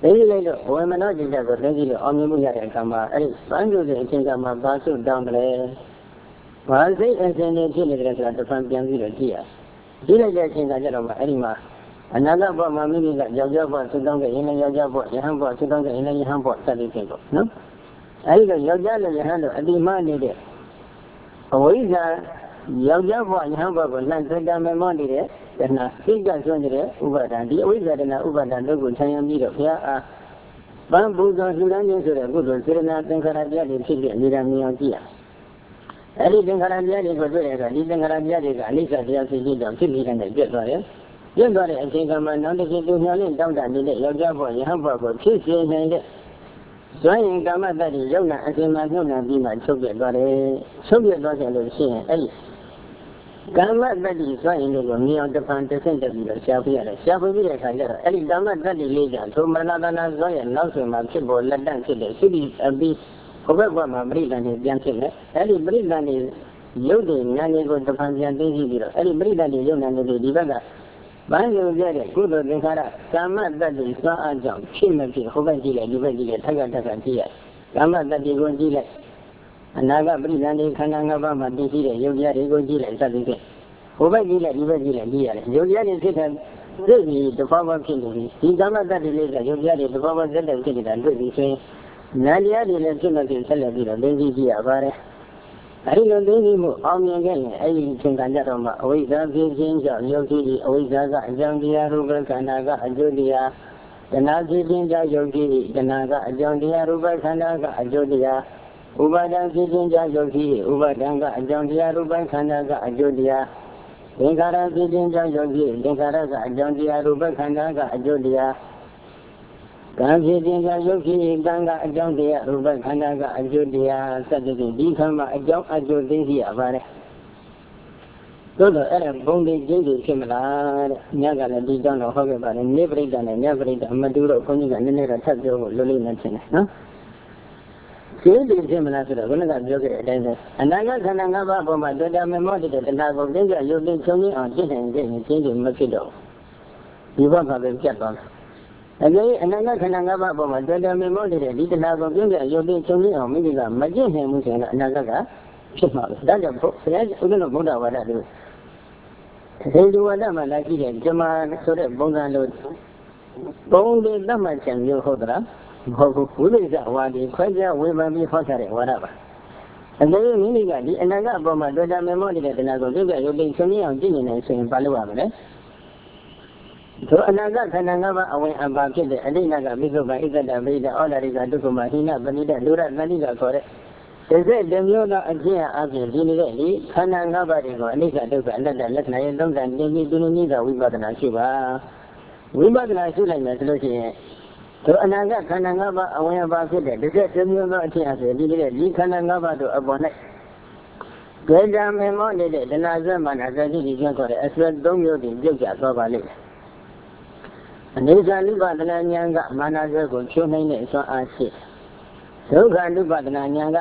[SPEAKER 1] သိလိုက်တော့ဝေမနောจิตကိုသိကြည့်လို့အောင်မြင်မှုရတဲ့အခါမှာအဲ့ဒီပန်းကျုပ်တဲ့အချိန်ကမှဘာစုတောင်းတယ်ဘာစိတ်အစဉ်နဲ့ဖြစ်နေတယ်ဆိုတာတစ်ဖန်ပြန်ပြီးတော့ကြည့်ရကြည့်လိုက်တဲ့အချိန်ကကြတော့မှအဲ့ဒီမှာအနာဂတ်ဘဝမှာမိမိကယောက်ျားဘဝစုတောင်းတဲ့ရင်လည်းယောက်ျားဘဝယဟန်ဘဝစုတောင်းတဲ့ရင်လည်းယဟန်ဘဝစသည်ဖြင့်ပေါ့နော်အဲ့ဒီတော့ယောက်ျားနဲ့ယဟန်တို့အတိမနေတဲ့အဝိဇ္ဇာယောက်ျားဘဝယဟန်ဘဝကိုလှန်တွေ့တာမမောနေတဲ့တဏှာစိတ်ကစွန့်နေတဲ့ဥပါဒံဒီအဝိဇ္ဇာတဏှာဥပါဒံတို့ကိုဆံရပြီးတော့ဘုရားအားပန်းပူဇော်လှူဒါန်းခြင်းဆိုတဲ့ကုသိုလ်စေတနာသင်္ခါရတရားတွေဖြစ်ပြီးအမြဲတမ်းမြင်အောင်ကြည့်ရအဲ့ဒီသင်္ခါရတရားတွေကိုတွေ့ရတော့ဒီသင်္ခါရတရားတွေကအနိစ္စတရားဖြစ်ပြီးတော့ဖြစ်ပြီးတဲ့ပြတ်သွားတယ်ပြတ်သွားတဲ့အချိန်ကမှနောက်တစ်ချိန်သူမျှော်လင့်တောင်းတနေတဲ့ယောက်ျားဘဝယဟန်ဘဝကိုဖြစ်စေနိုင်တဲ့ဇွမ်းရင်ကာမတ္တိယုံနာအစဉ်မှညှို့နှံပြီးမှချုပ်ပြတ်သွားတယ်ချုပ်ပြတ်သွားတယ်လို့ရှိရင်အဲ့ဒီကာမတ္တိဇွမ်းရင်ကိုမြင်အောင်တစ်ဖန်တစ်ဆင့်တက်ပြီးတော့ရှားပြရတယ်ရှားပြပြီးတဲ့အခါကျတော့အဲ့ဒီကာမတ္တိလေးကသုမနာတနာဇွမ်းရဲ့နောက်ဆုံးမှာဖြစ်ပေါ်လက်တန့်ဖြစ်တဲ့သုတိအပြီးဘုဘဘမှာပရိသန်တွေပြန်ဖြစ်တယ်အဲ့ဒီပရိသန်တွေရုပ်တွေဉာဏ်တွေကိုတစ်ဖန်ပြန်သိကြည့်ပြီးတော့အဲ့ဒီပရိသန်တွေရုပ်ဉာဏ်တွေဒီဘက်ကဘာလို့ပြတဲ့ကုသိုလ်သင်္ခါရကာမတ္တိစွမ်းအားကြောင့်ဖြစ်မဖြစ်ဟိုဘက်ကြည့်လိုက်ဒီဘက်ကြည့်လိုက်ထက်ကကြည့်ရကာမတ္တိကိုကြည့်လိုက်အနာဂတ်ပရိသန်တွေခန္ဓာ၅ပါးမှာတည်ရှိတဲ့ယုတ်တရားတွေကိုကြည့်လိုက်စသည်ဖြင့်ဟိုဘက်ကြည့်လိုက်ဒီဘက်ကြည့်လိုက်ကြည့်ရတယ်ယုတ်တရားတွေဖြစ်တဲ့သိပြီးတစ်ဖက်ဖက်ဖြစ်နေပြီဒီကာမတ္တိလေးကယုတ်တရားတွေတစ်ဖက်ဖက်ဆက်လက်ဖြစ်နေတာတွေ့ပြီးဆိုရင်နာတရားတွေလည်းဖြစ်မဖြစ်ဆက်လက်ပြီးတော့သိကြည့်ရပါတယ်အဲဒီလိုသိသိမှုအောင်မြင်ခဲ့ရင်အဲဒီသင်္ခါကြတော့မှအဝိဇ္ဇာဖြစ်ခြင်းကြောင့်ယုတ်တိအဝိဇ္ဇာကအကြောင်းတရားရူပခန္ဓာကအကျိုးတရားတဏှာဖြစ်ခြင်းကြောင့်ယုတ်တိတဏှာကအကြောင်းတရားရူပခန္ဓာကအကျိုးတရားဥပါဒံဖြစ်ခြင်းကြောင့်ယုတ်တိဥပါဒံကအကြောင်းတရားရူပခန္ဓာကအကျိုးတရားသင်္ခါရဖြစ်ခြင်းကြောင့်ယုတ်တိသင်္ခါရကအကြောင်းတရားရူပခန္ဓာကအကျိုးတရားကံဖြစ်ခြင်းကြောင့်ယုတ်တိကံကအကြောင်းတရားရူပခန္ဓာကအကျိုးတရားစသဖြင့်ဒီခန္ဓာအကြောင်းအကျိုးသိသိရပါတယ်သို့တော့အဲ့ဒါဘုံတိကျင်းသူဖြစ်မလားတဲ့ညကလည်းဒီကြောင့်တော့ဟောခဲ့ပါတယ်နေပရိဒနဲ့ညပရိဒမတူတော့ခွန်ကြီးကနည်းနည်းတော့ထပ်ပြောဖို့လိုလိမ့်မယ်ထင်တယ်နော်ကျင်းသူဖြစ်မလားဆိုတော့ခုနကပြောခဲ့တဲ့အတိုင်းပဲအနာဂတ်ခန္ဓာ၅ပါးပေါ်မှာတွေ့တာမမောတဲ့တဏှာကိုသိကြရုပ်သိချုပ်ရင်းအောင်ဖြစ်နိုင်တဲ့ကျင်းသူမဖြစ်တော့ဒီဘက်မှာပဲပြတ်သွားတယ်အဲဒီအနာဂတ်ခန္ဓာ၅ပါးပေါ်မှာတွေ့တယ်မြင်မို့တဲ့ဒီတဏှာကိုပြည့်ပြည့်ရုပ်သိချုပ်ရင်းအောင်မိမိကမကျင့်နိုင်ဘူးဆိုရင်အနာဂတ်ကဖြစ်မှာပဲဒါကြောင့်ဘုရားဥဒ္ဒလောဗုဒ္ဓဝါဒတို့ဟိန္ဒူဝါဒမှာလာကြည့်တဲ့ဇမာဆိုတဲ့ပုံစံလို့ပုံတွေသတ်မှတ်ချက်မျိုးဟုတ်သလားမဟုတ်ဘူးဝိသေသဝါဒီခွဲခြားဝေဖန်ပြီးဟောထားတဲ့ဝါဒပါအဲဒီမိမိကဒီအနာဂတ်အပေါ်မှာတွေ့တယ်မြင်မို့တဲ့တဏှာကိုပြည့်ပြည့်ရုပ်သိချုပ်ရင်းအောင်ကျင့်နေနိုင်ဆိုရင်ဘာလုပ်ရမလဲသောအနာဂတ်ခန္ဓာ၅ပါးအဝင်အပါဖြစ်တဲ့အဋ္ဌိနကမိစ္ဆုကဣဇဒဗိဒဩလာရိကဒုက္ခမဟိနပဏိတလူရတဏိကခေါ်တဲ့တစ်မျိုးသောအဖြစ်အပြင်ဒီနေတဲ့ဒီခန္ဓာ၅ပါးတွေကိုအနိစ္စဒုက္ခအနတ္တလက္ခဏာရဲ့သုံးသပ်တင်ပြီးသူနည်းကဝိပဿနာရှုပါဝိပဿနာရှုလိုက်မယ်ဆိုလို့ရှိရင်သောအနာဂတ်ခန္ဓာ၅ပါးအဝင်အပါဖြစ်တဲ့တစ်မျိုးသောအဖြစ်အပြင်ဒီနေတဲ့ဒီခန္ဓာ၅ပါးတို့အပေါ်၌ဒေတာမေမောနေတဲ့ဒနာဇ္ဇမာနာသတိကြီးခေါ်တဲ့အစွဲ၃မျိုးတည်ပြုတ်ကျသွားပါလိမ့်မယ်အနေစာနုပါဒနာဉာဏ်ကမာနဇေကိုဖြိုးနိုင်တဲ့အစွမ်းအားရှိဒုက္ခနုပါဒနာဉာဏ်က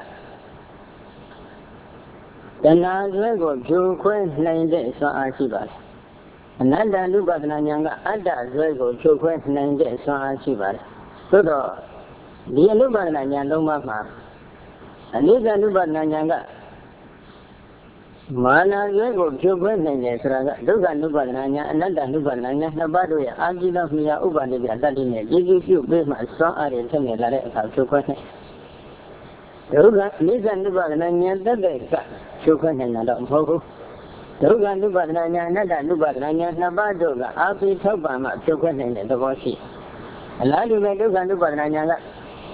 [SPEAKER 1] တဏှာဇေကိုဖြိုးခွဲနိုင်တဲ့အစွမ်းအားရှိပါတယ်အနတ္တနုပါဒနာဉာဏ်ကအတ္တဇေကိုဖြိုးခွဲနိုင်တဲ့အစွမ်းအားရှိပါတယ်သို့တော့ဒီအနုပါဒနာဉာဏ်လုံးပါမှာအနိစ္စနုပါဒနာဉာဏ်ကမာနဇေကိုဖြိုးခွဲနိုင်တယ်ဆိုတာကဒုက္ခနုပါဒနာဉာဏ်အနတ္တနုပါဒနာဉာဏ်နှစ်ပါးတို့ရဲ့အာဇိသောမြာဥပါဒိယတတ္တိနဲ့ကြည်ကြည်ပြုပေးမှစွမ်းအားတွေထက်မြက်လာတဲ့အခါဖြိုးခွဲနိုင်ဒုက္ခအနိစ္စနုပါဒနာဉာဏ်တက်တဲ့ကဖြိုးခွဲနိုင်တာတော့မဟုတ်ဘူးဒုက္ခနုပါဒနာဉာဏ်အနတ္တနုပါဒနာဉာဏ်နှစ်ပါးတို့ကအာပိထောက်ပံမှဖြိုးခွဲနိုင်တဲ့သဘောရှိအလားတူပဲဒုက္ခနုပါဒနာဉာဏ်က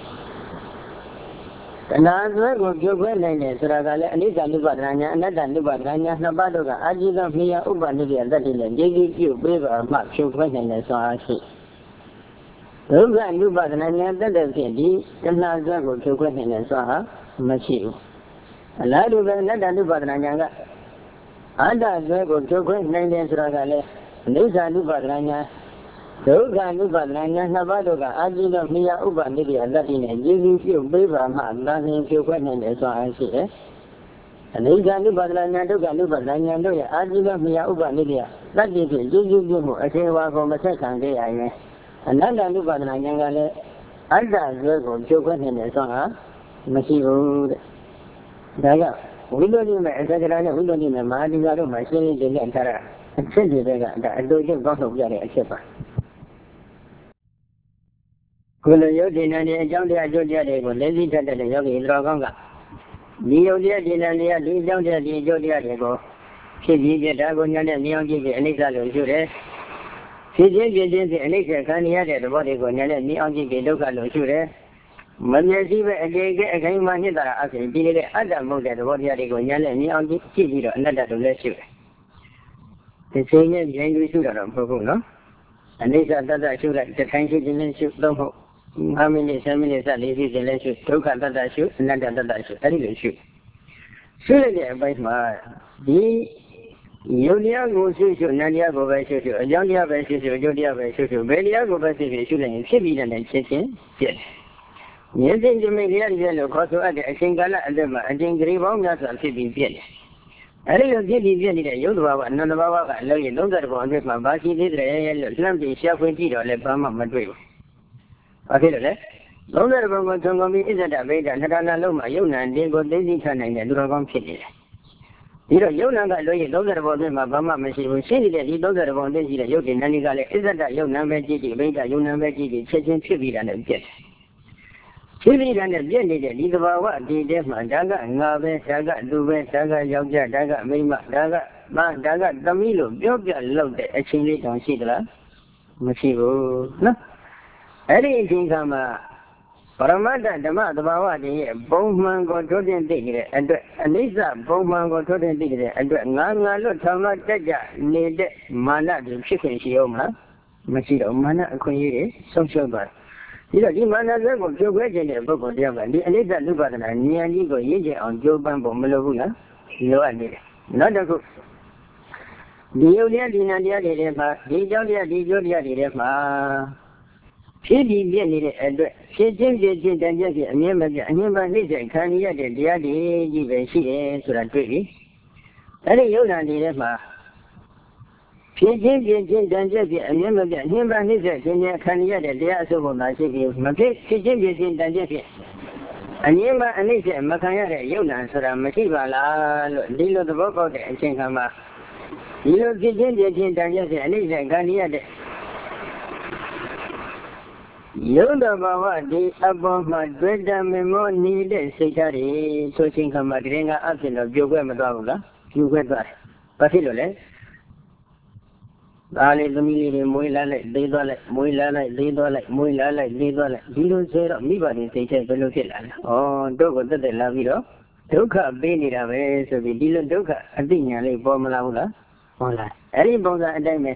[SPEAKER 1] တဏှာဇေကိုဖြိုးခွဲနိုင်တယ်ဆိုတာကလည်းအနိစ္စနုပါဒနာဉာဏ်အနတ္တနုပါဒနာဉာဏ်နှစ်ပါးတို့ကအာဇိသောမြာဥပါဒိယတတ္တိနဲ့ကြည်ကြည်ပြုပေးပါမှဖြိုးခွဲနိုင်တဲ့စွမ်းအားရှိဒုက္ခနုပါဒနာဉာဏ်တက်တဲ့ဖြင့်ဒီတဏှာဇေကိုဖြိုးခွဲနိုင်တဲ့စွမ်းအားမရှိဘူးအလားတူပဲအနတ္တနုပါဒနာဉာဏ်ကအတ္တဇေကိုဖြိုးခွဲနိုင်တယ်ဆိုတာကလည်းအနိစ္စနုပါဒနာဉာဏ်ဒုက္ခနုပါဒနာဉာဏ်နှစ်ပါးတို့ကအာဇိသောမြာဥပါဒိယတတ္တိနဲ့ကြည်ကြည်ပြုပေးပါမှသာလျှင်ဖြိုးခွဲနိုင်တဲ့စွမ်းအားရှိတယ်အနိစ္စနုပါဒနာဉာဏ်ဒုက္ခနုပါဒနာဉာဏ်တို့ရဲ့အာဇိသောမြာဥပါဒိယတတ္တိဖြင့်ကြည်ကြည်ပြုမှုအခြေဝါကိုမဆက်ခံခဲ့ရရင် Another look at Nangale, other work of Joker and the song, Machine. Daga, we don't even exaggerate, we don't even imagine that my silly and Tara. And send you that I don't get got of Yari, etc. When the Yodi and the Jodia Jodia, they were lazy to the Yogi Draganga. The Yodia Dinania, the Jodia, the Jodia, they go. She did the Dagonia and Neongi, and Elisa, Jure. She did the Elisa, Kanye, the body go near Neongi, the local Jure. Malaysia again, money that I can be the other mode that what they are going to Neongi, she did another to let you. The same as January shooter on Pogo, and these are that shoot like the country didn't shoot, don't hope. How many seminars are lazy to let you took another shoot, another shoot, another shoot. Surely, by my the Yodia go shoot, Nadia go by shoot, Yodia by shoot, Yodia by shoot, Belia go by shooting, Sibi and chicken, yes. Yes, in the media, yellow, cause I think I think Gribon has a Sibi Piet. I don't get the Yoda, none of our lawyer, no that one with my body, the Islam, Chef with Tito, Lebama, Madrid. I feel it. No that one to me is that I made another Loma, Yona, and they go lazy turning and Dragon City. You know, Yona got lawyer, those that about my Bama machine will say that he knows that about this, Yogi, and Nanigal, is that Yona Veggie, Veda, Yona Veggie, Checking Tribute and a jet. Tribute and a jet, the Liva, the Defma, Daga, Nave, Saga, Duve, Saga, Yoga, Daga, Mima, Daga, Daga, Damilo, Yoga, love the exchange on Sidra. Machivo, no. Anything come Paramata, the Matawa, the Bowman got to the digger, and Lisa, Bowman got to the digger, and Nanga, Tama, Teja, need Mana, the chicken, Shioma, Machio, Mana, Queen, social bar. You know, the Mana level, Joe Gretchen, a book of Java, and Lisa Lubana, near Ligo, Yija on Joe Bambo, Melovuna, no idea. Not a good. The Yodia, the Nadia, the Jodia, the Jodia, the she did it, she did it, and yes, and never listen, can you get the idea, even she is to that pretty? And you don't need it, ma. She did it, and yes, and never listen, can you get the idea, so much if you she did it, and yes, and never listen, Macaya, you know, so I'm a Shiva, Dilo the book of the Chinkama. You know, she did it, and yes, and listen, can you get it? Yoda Baba, the above my greater memo needed secretary, so think of Madrina up in the Yoga Madonna, you get that. Pasilole Ali the Mili, Muila, they don't like Muila, they don't like Muila, they don't like. You don't say anybody say Velocilla. Oh, Dogo, the Laviro. Doka, Benny Rave, so the Dilo Doka, I think I lay Bomala. Hola. Any Boga and Dame.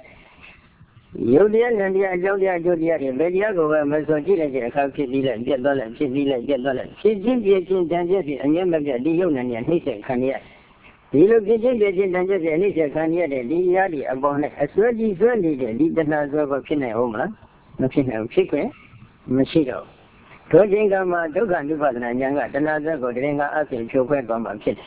[SPEAKER 1] Yodia, Jodia, Bediago, Masoji, a calculation, get dollar, get dollar. She did the Danjeti, and Yamaga, the Yonan, and he said, can yet. He looked at the Danjeti, and he said, can yet, the Yadi, upon a surgery, the Nazo of Kinahoma, nothing of chicken, Machito. Tojingama, Dogan, and Yanga, the Nazo, Godringa, up in Choquet on my kid.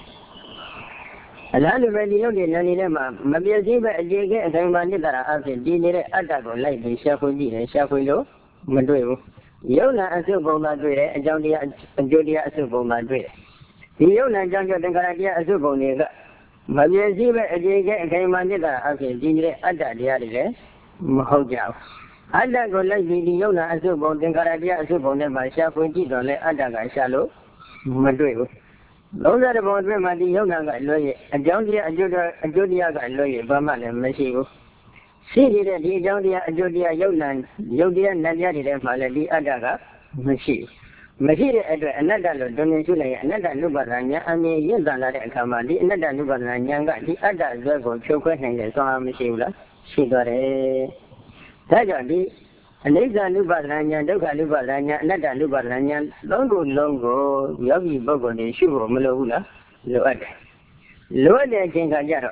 [SPEAKER 1] Another radio did not need them. Maybe a jigger and then money that I have dinner at that like the Shafuilo, Madrid. Yona and Silvo Madrid, and Jodia Silvo Madrid. The Yona Janjo de Garadia Silvo Nega. Maybe a jigger and then money that I have dinner at that the other Mahojao. I don't go like the Yona and Silvo de Garadia Silvo Nema Shafuilo, Adaga Shalo, Madrid. Those are about where my Yona got lawyer, and Jodia got lawyer, Bama and Messigo. See the Jodia, Yonan, Jodia, Nadia, the Adaga, Messi. Messi, another donation, another Nubaranya, and Yandana Kamadi, another Nubaranya, the other level, Chocolate and the Song Messila. She got a Tajadi. And these are Nubaranya, Doga Nubaranya, another Nubaranya, Longo, Yogi Bogo, the Shugo, Melula, Load. Load the Jingajaro.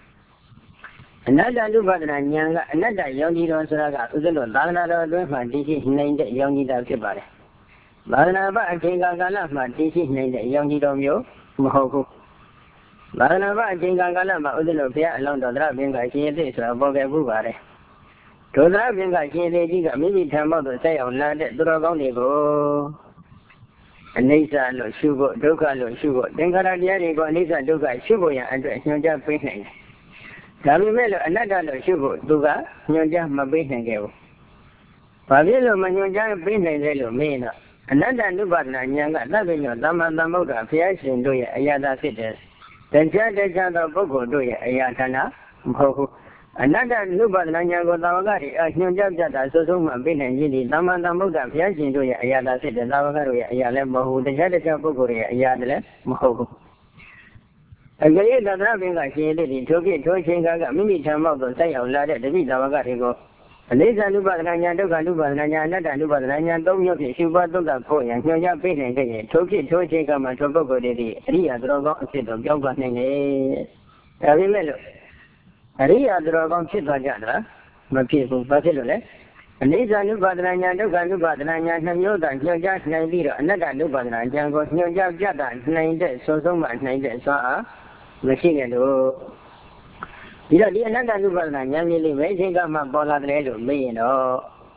[SPEAKER 1] Another Nubaranya, another Yogi Rosraga, Uzelo, Lana, my disease named Yogi Dabari. Baranaba and Jingagala, my disease named Yogi Domio, Mahoko. Baranaba and Jingagala, my Uzelo, along the driving like this, or Boga Bugare. ဒေါသပင်ကရှင်သေးကြီးကမိမိထံမောက်သို့ဆက်ရောက်လာတဲ့သူတော်ကောင်းတွေကိုအနိစ္စလို့ရှုဖို့ဒုက္ခလို့ရှုဖို့သင်္ခါရတရားတွေကိုအနိစ္စဒုက္ခရှုဖို့ရန်အတွက်ညွှန်ကြားပေးနိုင်တယ်။ဒါပေမဲ့လို့အနတ္တလို့ရှုဖို့သူကညွှန်ကြားမပေးနိုင်ခဲ့ဘူး။ဘာဖြစ်လို့မညွှန်ကြားပေးနိုင်လဲလို့မေးတော့အနတ္တနုပါဒနာဉာဏ်ကသဗ္ဗညောသမ္မာသမ္ဗုဒ္ဓဘုရားရှင်တို့ရဲ့အရာသာဖြစ်တယ်။တရားသောပုဂ္ဂိုလ်တို့ရဲ့အရာဌာနမဟုတ်ဘူး။အနတ္တနုပါဒနာဉာဏ်ကိုသာဝကတွေညွှန်ကြားပြတာစိုးဆုံးမှပေးနိုင်ခြင်းဒီသမ္မာသမ္ဗုဒ္ဓဘုရားရှင်တို့ရဲ့အရာသာဖြစ်တယ်။သာဝကတို့ရဲ့အရာလည်းမဟုတ်ဘူး။တရားပုဂ္ဂိုလ်ရဲ့အရာလည်းမဟုတ်ဘူး။အကယ်၍သတ္တပင်ကရှင်ရည်ထိုဖြစ်ထိုချိန်ကမိမိထံမောက်သို့ဆက်ရောက်လာတဲ့တပိသာဝကတွေကိုအနိစ္စနုပါဒနာဉာဏ်ဒုက္ခနုပါဒနာဉာဏ်အနတ္တနုပါဒနာဉာဏ်သုံးမျိုးဖြင့်ရှုပါသုံးသပ်ဖို့ရန်ညွှန်ကြားပေးနိုင်တဲ့ထိုဖြစ်ထိုချိန်ကမှထိုပုဂ္ဂိုလ်တွေအရိယာသူတော်ကောင်းအဖြစ်သို့ပြောင်းသွားနိုင်တယ်။ဒါပေမဲ့လို့အရိယာသူတော်ကောင်းဖြစ်သွားကြတာမဖြစ်ဘူး။ဘာဖြစ်လို့လဲ။အနိစ္စနုပါဒနာဉာဏ်ဒုက္ခနုပါဒနာဉာဏ်နှမျိုးသာညွှန်ကြားနိုင်ပြီးတော့အနတ္တနုပါဒနာဉာဏ်ကိုညွှန်ကြားပြတာနိုင်တဲ့ဆုံးဆုံးမှနိုင်တဲ့စွမ်းအားမရှိနဲ့လို့ဒီတော့ဒီအနတ္တနုပါဒနာဉာဏ်လေးပဲအချိန်ကမှပေါ်လာတယ်လို့မေးရင်တော့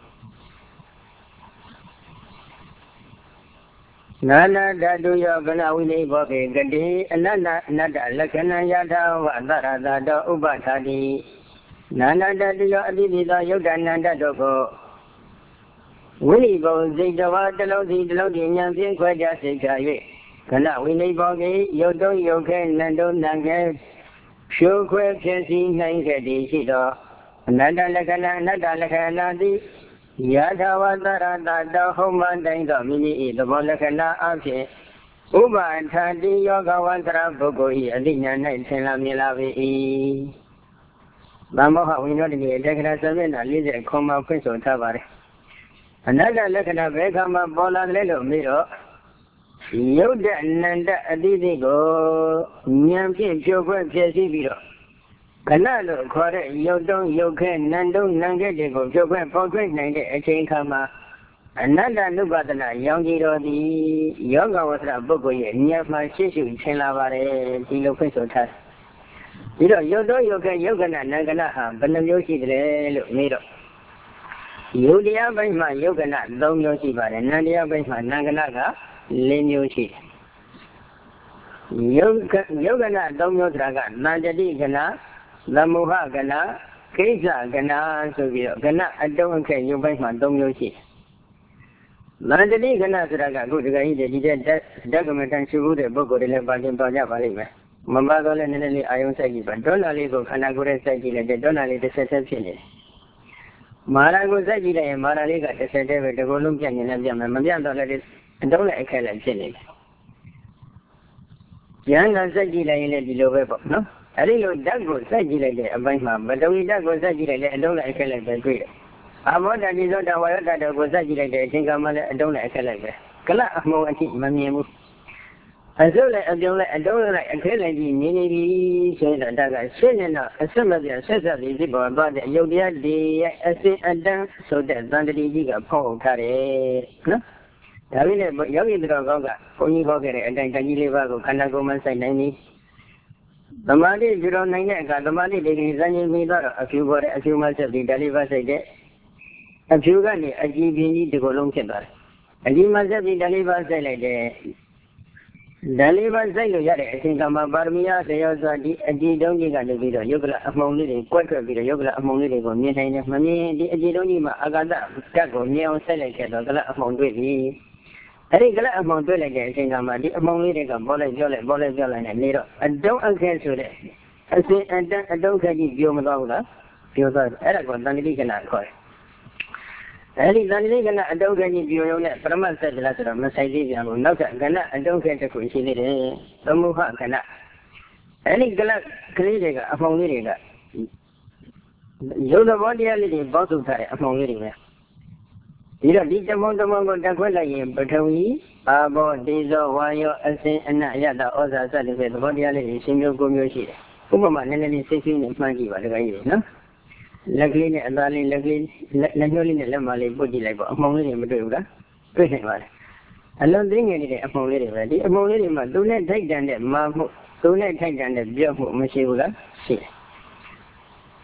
[SPEAKER 1] နာနာဓာတုယောကနဝိနိဘောကေကတိအနတ္တအနတ္တလက္ခဏာယထာဝသရတတောဥပထာတိနာနာဓာတုယောအတိပိသောယုတ်တနန္တတို့ကိုဝိနိဘောစိတ်တော်တလုံးစီတလုံးဒီဉာဏ်ဖြင့်ခွဲခြားစိတ်ချ၍ကနဝိနိဘောကေယုတ်တုံယုတ်ခဲနန္တုနံခဲဖြိုးခွဲဖြစ်စီနိုင်ခဲ့သည်ရှိသောအနတ္တလက္ခဏာအနတ္တလက္ခဏာသည်ယထာဝတရတတောဟုံးမှန်တိုင်းသောမိမိ၏သဘောလက္ခဏာအဖြစ်ဥပထာတိယောဂဝန္တရပုဂ္ဂိုလ်၏အသိဉာဏ်၌သင်လာမြင်လာပေ၏။သမ္မောဟဝိနောတိရဲ့တက္ကရာ7မျက်နှာ40ခွန်မှာဖွင့်ဆိုထားပါတယ်။အနတ္တလက္ခဏာဘယ်ခါမှပေါ်လာတယ်လို့မေးတော့ယုတ်တဲ့အနန္တအတိတိကိုဉာဏ်ဖြင့်ဖြိုခွဲဖြစ်စီပြီးတော့ကလလို့ခေါ်တဲ့ယုတ်တုံးယုတ်ခဲနန္တုံးနံခဲတွေကိုဖြိုခွဲပေါ်ထွက်နိုင်တဲ့အချိန်ခါမှာအနတ္တနုပါဒနာရောင်ကြည်တော်သည်ယောဂဝဆရာပုဂ္ဂိုလ်ရဲ့ဉာဏ်မှရှေ့ရှုထင်လာပါတယ်ဒီလိုဖွင့်ဆိုထားပြီးတော့ယုတ်တုံးယုတ်ခဲယုတ်ကနနံကနဟာဘယ်နှမျိုးရှိတယ်လို့မေးတော့ယုတ်တရားပိုင်းမှာယုတ်ကန3မျိုးရှိပါတယ်နံတရားပိုင်းမှာနံကနက4မျိုးရှိတယ်ယုတ်ကန3မျိုးဆိုတာကနန္တတိကနသမုဟကနကိစ္စကနဆိုပြီးတော့ကနအတုံးအခက်ရုပ်ပိုင်းမှာ3မျိုးရှိတယ်နန္တတိကနဆိုတာကအခုတကယ်ကြီးဒီတဲ့ဓကမတန်ရှိဘူးတဲ့ပုဂ္ဂိုလ်တွေလည်းပါတင်တော်ကြပါလိမ့်မယ်မပါတော့လည်းနည်းနည်းလေးအာယုံစိုက်ကြည့်ပါဒေါနာလေးကိုခန္ဓာကိုယ်ရဲ့စိုက်ကြည့်လိုက်တဲ့ဒေါနာလေးတစ်ဆက်ဆက်ဖြစ်နေတယ်မာရာကိုစိုက်ကြည့်လိုက်ရင်မာရာလေးကတစ်ဆက်တည်းပဲဒီကုလုံးပြတ်နေလည်းပြတ်မယ်မပြတ်တော့လည်းအတုံးနဲ့အခက်လည်းဖြစ်နေတယ်ဉာဏ်ကစိုက်ကြည့်လိုက်ရင်လည်းဒီလိုပဲပေါ့နော်အဲဒီလိုဓာတ်ကိုစိုက်ကြည့်လိုက်တဲ့အပိုင်းမှာမတုံဓာတ်ကိုစိုက်ကြည့်လိုက်တဲ့အတုံးနဲ့အခက်လည်းပဲတွေ့တယ်အာမောတတိသောတဝါရတတော်ကိုစိုက်ကြည့်လိုက်တဲ့အချိန်ကမှလည်းအတုံးနဲ့အခက်လည်းပဲကလအမှုံအထိမမြင်ဘူးအစုပ်လိုက်အပြုံးလိုက်အတုံးလိုက်အခက်လိုက်ကြီးနေပြီဆိုရင်တော့ဒါကရှင်းနေတော့အဆက်မပြတ်ဆက်ဆက်ပြီးဖြစ်ပေါ်သွားတဲ့အယုတ်တရားတွေရဲ့အစဉ်အတန်းဆိုတဲ့သံတတိကြီးကဖောက်ထားတယ်နော်ဒါပေမဲ့ယောဂီတော်ကောင်းကဘုန်းကြီးဟောခဲ့တဲ့အတိုင်းတန်ကြီးလေးပါးကိုခန္ဓာကိုယ်မှစိုက်နိုင်ပြီသမာဓိပြုတော်နိုင်တဲ့အခါသမာဓိတွေစံချိန်ပြီးတော့အဖြူပေါ်တဲ့အဖြူမှဆက်ပြီးဓာလေးပါးစိုက်တဲ့အဖြူကနေအကြည်ပြင်းကြီးဒီကိုယ်လုံးဖြစ်သွားတယ်အကြည်မှဆက်ပြီးဓာလေးပါးစိုက်လိုက်တဲ့ဓာလေးပါးစိုက်လို့ရတဲ့အချိန်ကမှပါရမီအားတရောစွာဒီအကြည်တုံးကြီးကနေပြီးတော့ယုတ်ကလအမှုံလေးတွေကွက်ထွက်ပြီးတော့ယုတ်ကလအမှုံလေးတွေကိုမြင်နိုင်တယ်မမြင်ဒီအကြည်တုံးကြီးမှာအာကာသဓာတ်ကိုမြင်အောင်စိုက်လိုက်ခဲ့တော့ကလအမှုံတွေ့ပြီအဲဒီကလအမှုံတွေ့လိုက်တဲ့အချိန်ကမှဒီအမှုံလေးတွေကပေါ်လိုက်ပြောလိုက်နေတော့အတုံးအခက်ဆိုတဲ့အစဉ်အတန်းအတုံးခက်ကြီးပြောမသွားဘူးလားပြောသွားတယ်အဲ့ဒါကသံဃိကနာခေါ်တယ်အဲဒီသံဃိကနာအတုံးခက်ကြီးပြောရုံနဲ့ပရမတ်ဆက်ကြလားဆိုတော့မဆိုင်သေးပြန်ဘူးနောက်ကကဏအတုံးခက်တစ်ခုရှိသေးတယ်သမုဟကဏအဲဒီကလကလေးတွေကအမှုံလေးတွေကယုတ်သဘောတရားလေးတွေပေါက်စုထားတဲ့အမှုံလေးတွေပဲဒီတော့ဒီတမုံကိုတက်ခွက်လိုက်ရင်ပထဝီအာဘောဒေဇောဝါယောအစဉ်အနအယတဩဇာစတဲ့သဘောတရားလေးတွေရှင်မျိုး9မျိုးရှိတယ်ဥပမာနည်းနည်းလေးစိတ်ဆင်းနဲ့မှန်းကြည့်ပါတခါကြီးနော်လက်ကလေးနဲ့အသားလေးလက်ညှိုးလေးနဲ့လက်မလေးပုတ်ကြည့်လိုက်ပေါ့အမှုံလေးတွေမတွေ့ဘူးလားတွေ့နိုင်ပါတယ်အလုံးသိငယ်နေတဲ့အမှုံလေးတွေပဲဒီအမှုံလေးတွေမှာသူနဲ့ထိုက်တန်တဲ့မာမှုသူနဲ့ထိုက်တန်တဲ့ပြော့မှုမရှိဘူးလားရှိတယ်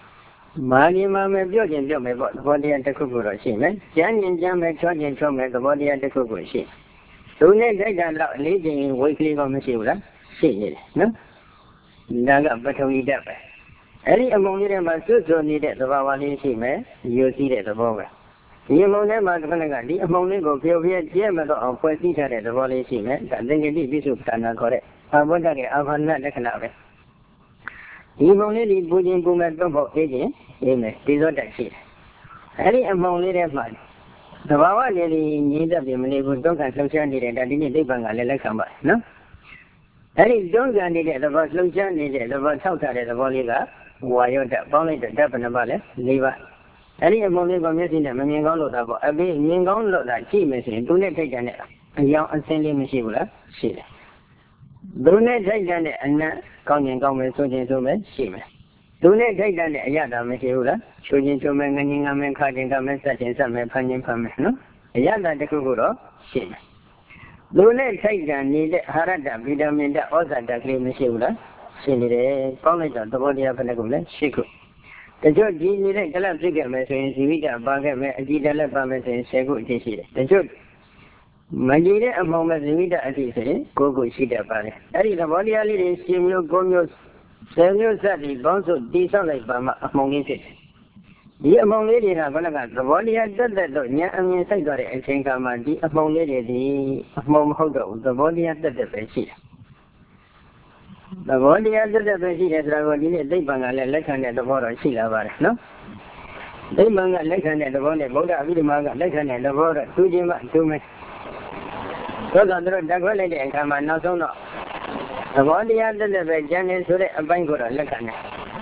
[SPEAKER 1] Mani Mame Bjorn Jome, the body and the Kukuro Shime, Jan Jam, Charging Chome, the body and the Kukuro Shime. Soon they leading in weekly on the Shula, see it, no? Naga, but we dab. Any among them are so needed the Vavali Shime, you see that the Boga. The among them are the among them go here, German or Quasi at the Valley Shime, and then you did Bishop Tana correct. I wonder if I'm not the canal. Even only Budding Boom and Bumbo agent, amen, these are that shit. Any among them man. The Baba really needs of the Malay don't consumption needed that didn't live on a Lelakamba, no? Any don't need it about Lucian needed about South at the Voliga, why you're that only the Japan about it, Liva. Any among them missing them, and Mingon a big Mingon that she missing, do not take a young and sending machine, shit. Do not take and Kong Government Sojin Suman, Shima. Do not take a Yada Machula, Sojin Suman, and Yingaman cutting government such as some opinion from no? A Yada de Kuguro, Shima. Do not take the need Harada, vitamin that also the cream Machula, Shini, college of the body of Nagula, Shiku. The judge needed Galactic message, Vita, Baga, Gita, Bamas, and Shagu, the judge. Majida among the Vida at his Gogo Shida Bari. Ari the body ali Simio Gomio Samuel Sadi, Bonzo, Disal Bama among it. The among lady Havana, the body had done that, Nya Sagari, and Shankama, the among lady, the among Hodo, the body had the Beshi. The body had the Beshi as Ravani, they bang a lecan at the water, Shila, no? They bang a lecan at the water, Boda Vidimanga, lecan at the water, 2 Jima, 2 men. So the Dagwell and come and not so no. The body under the Janet Sure and Bangor, Lacana.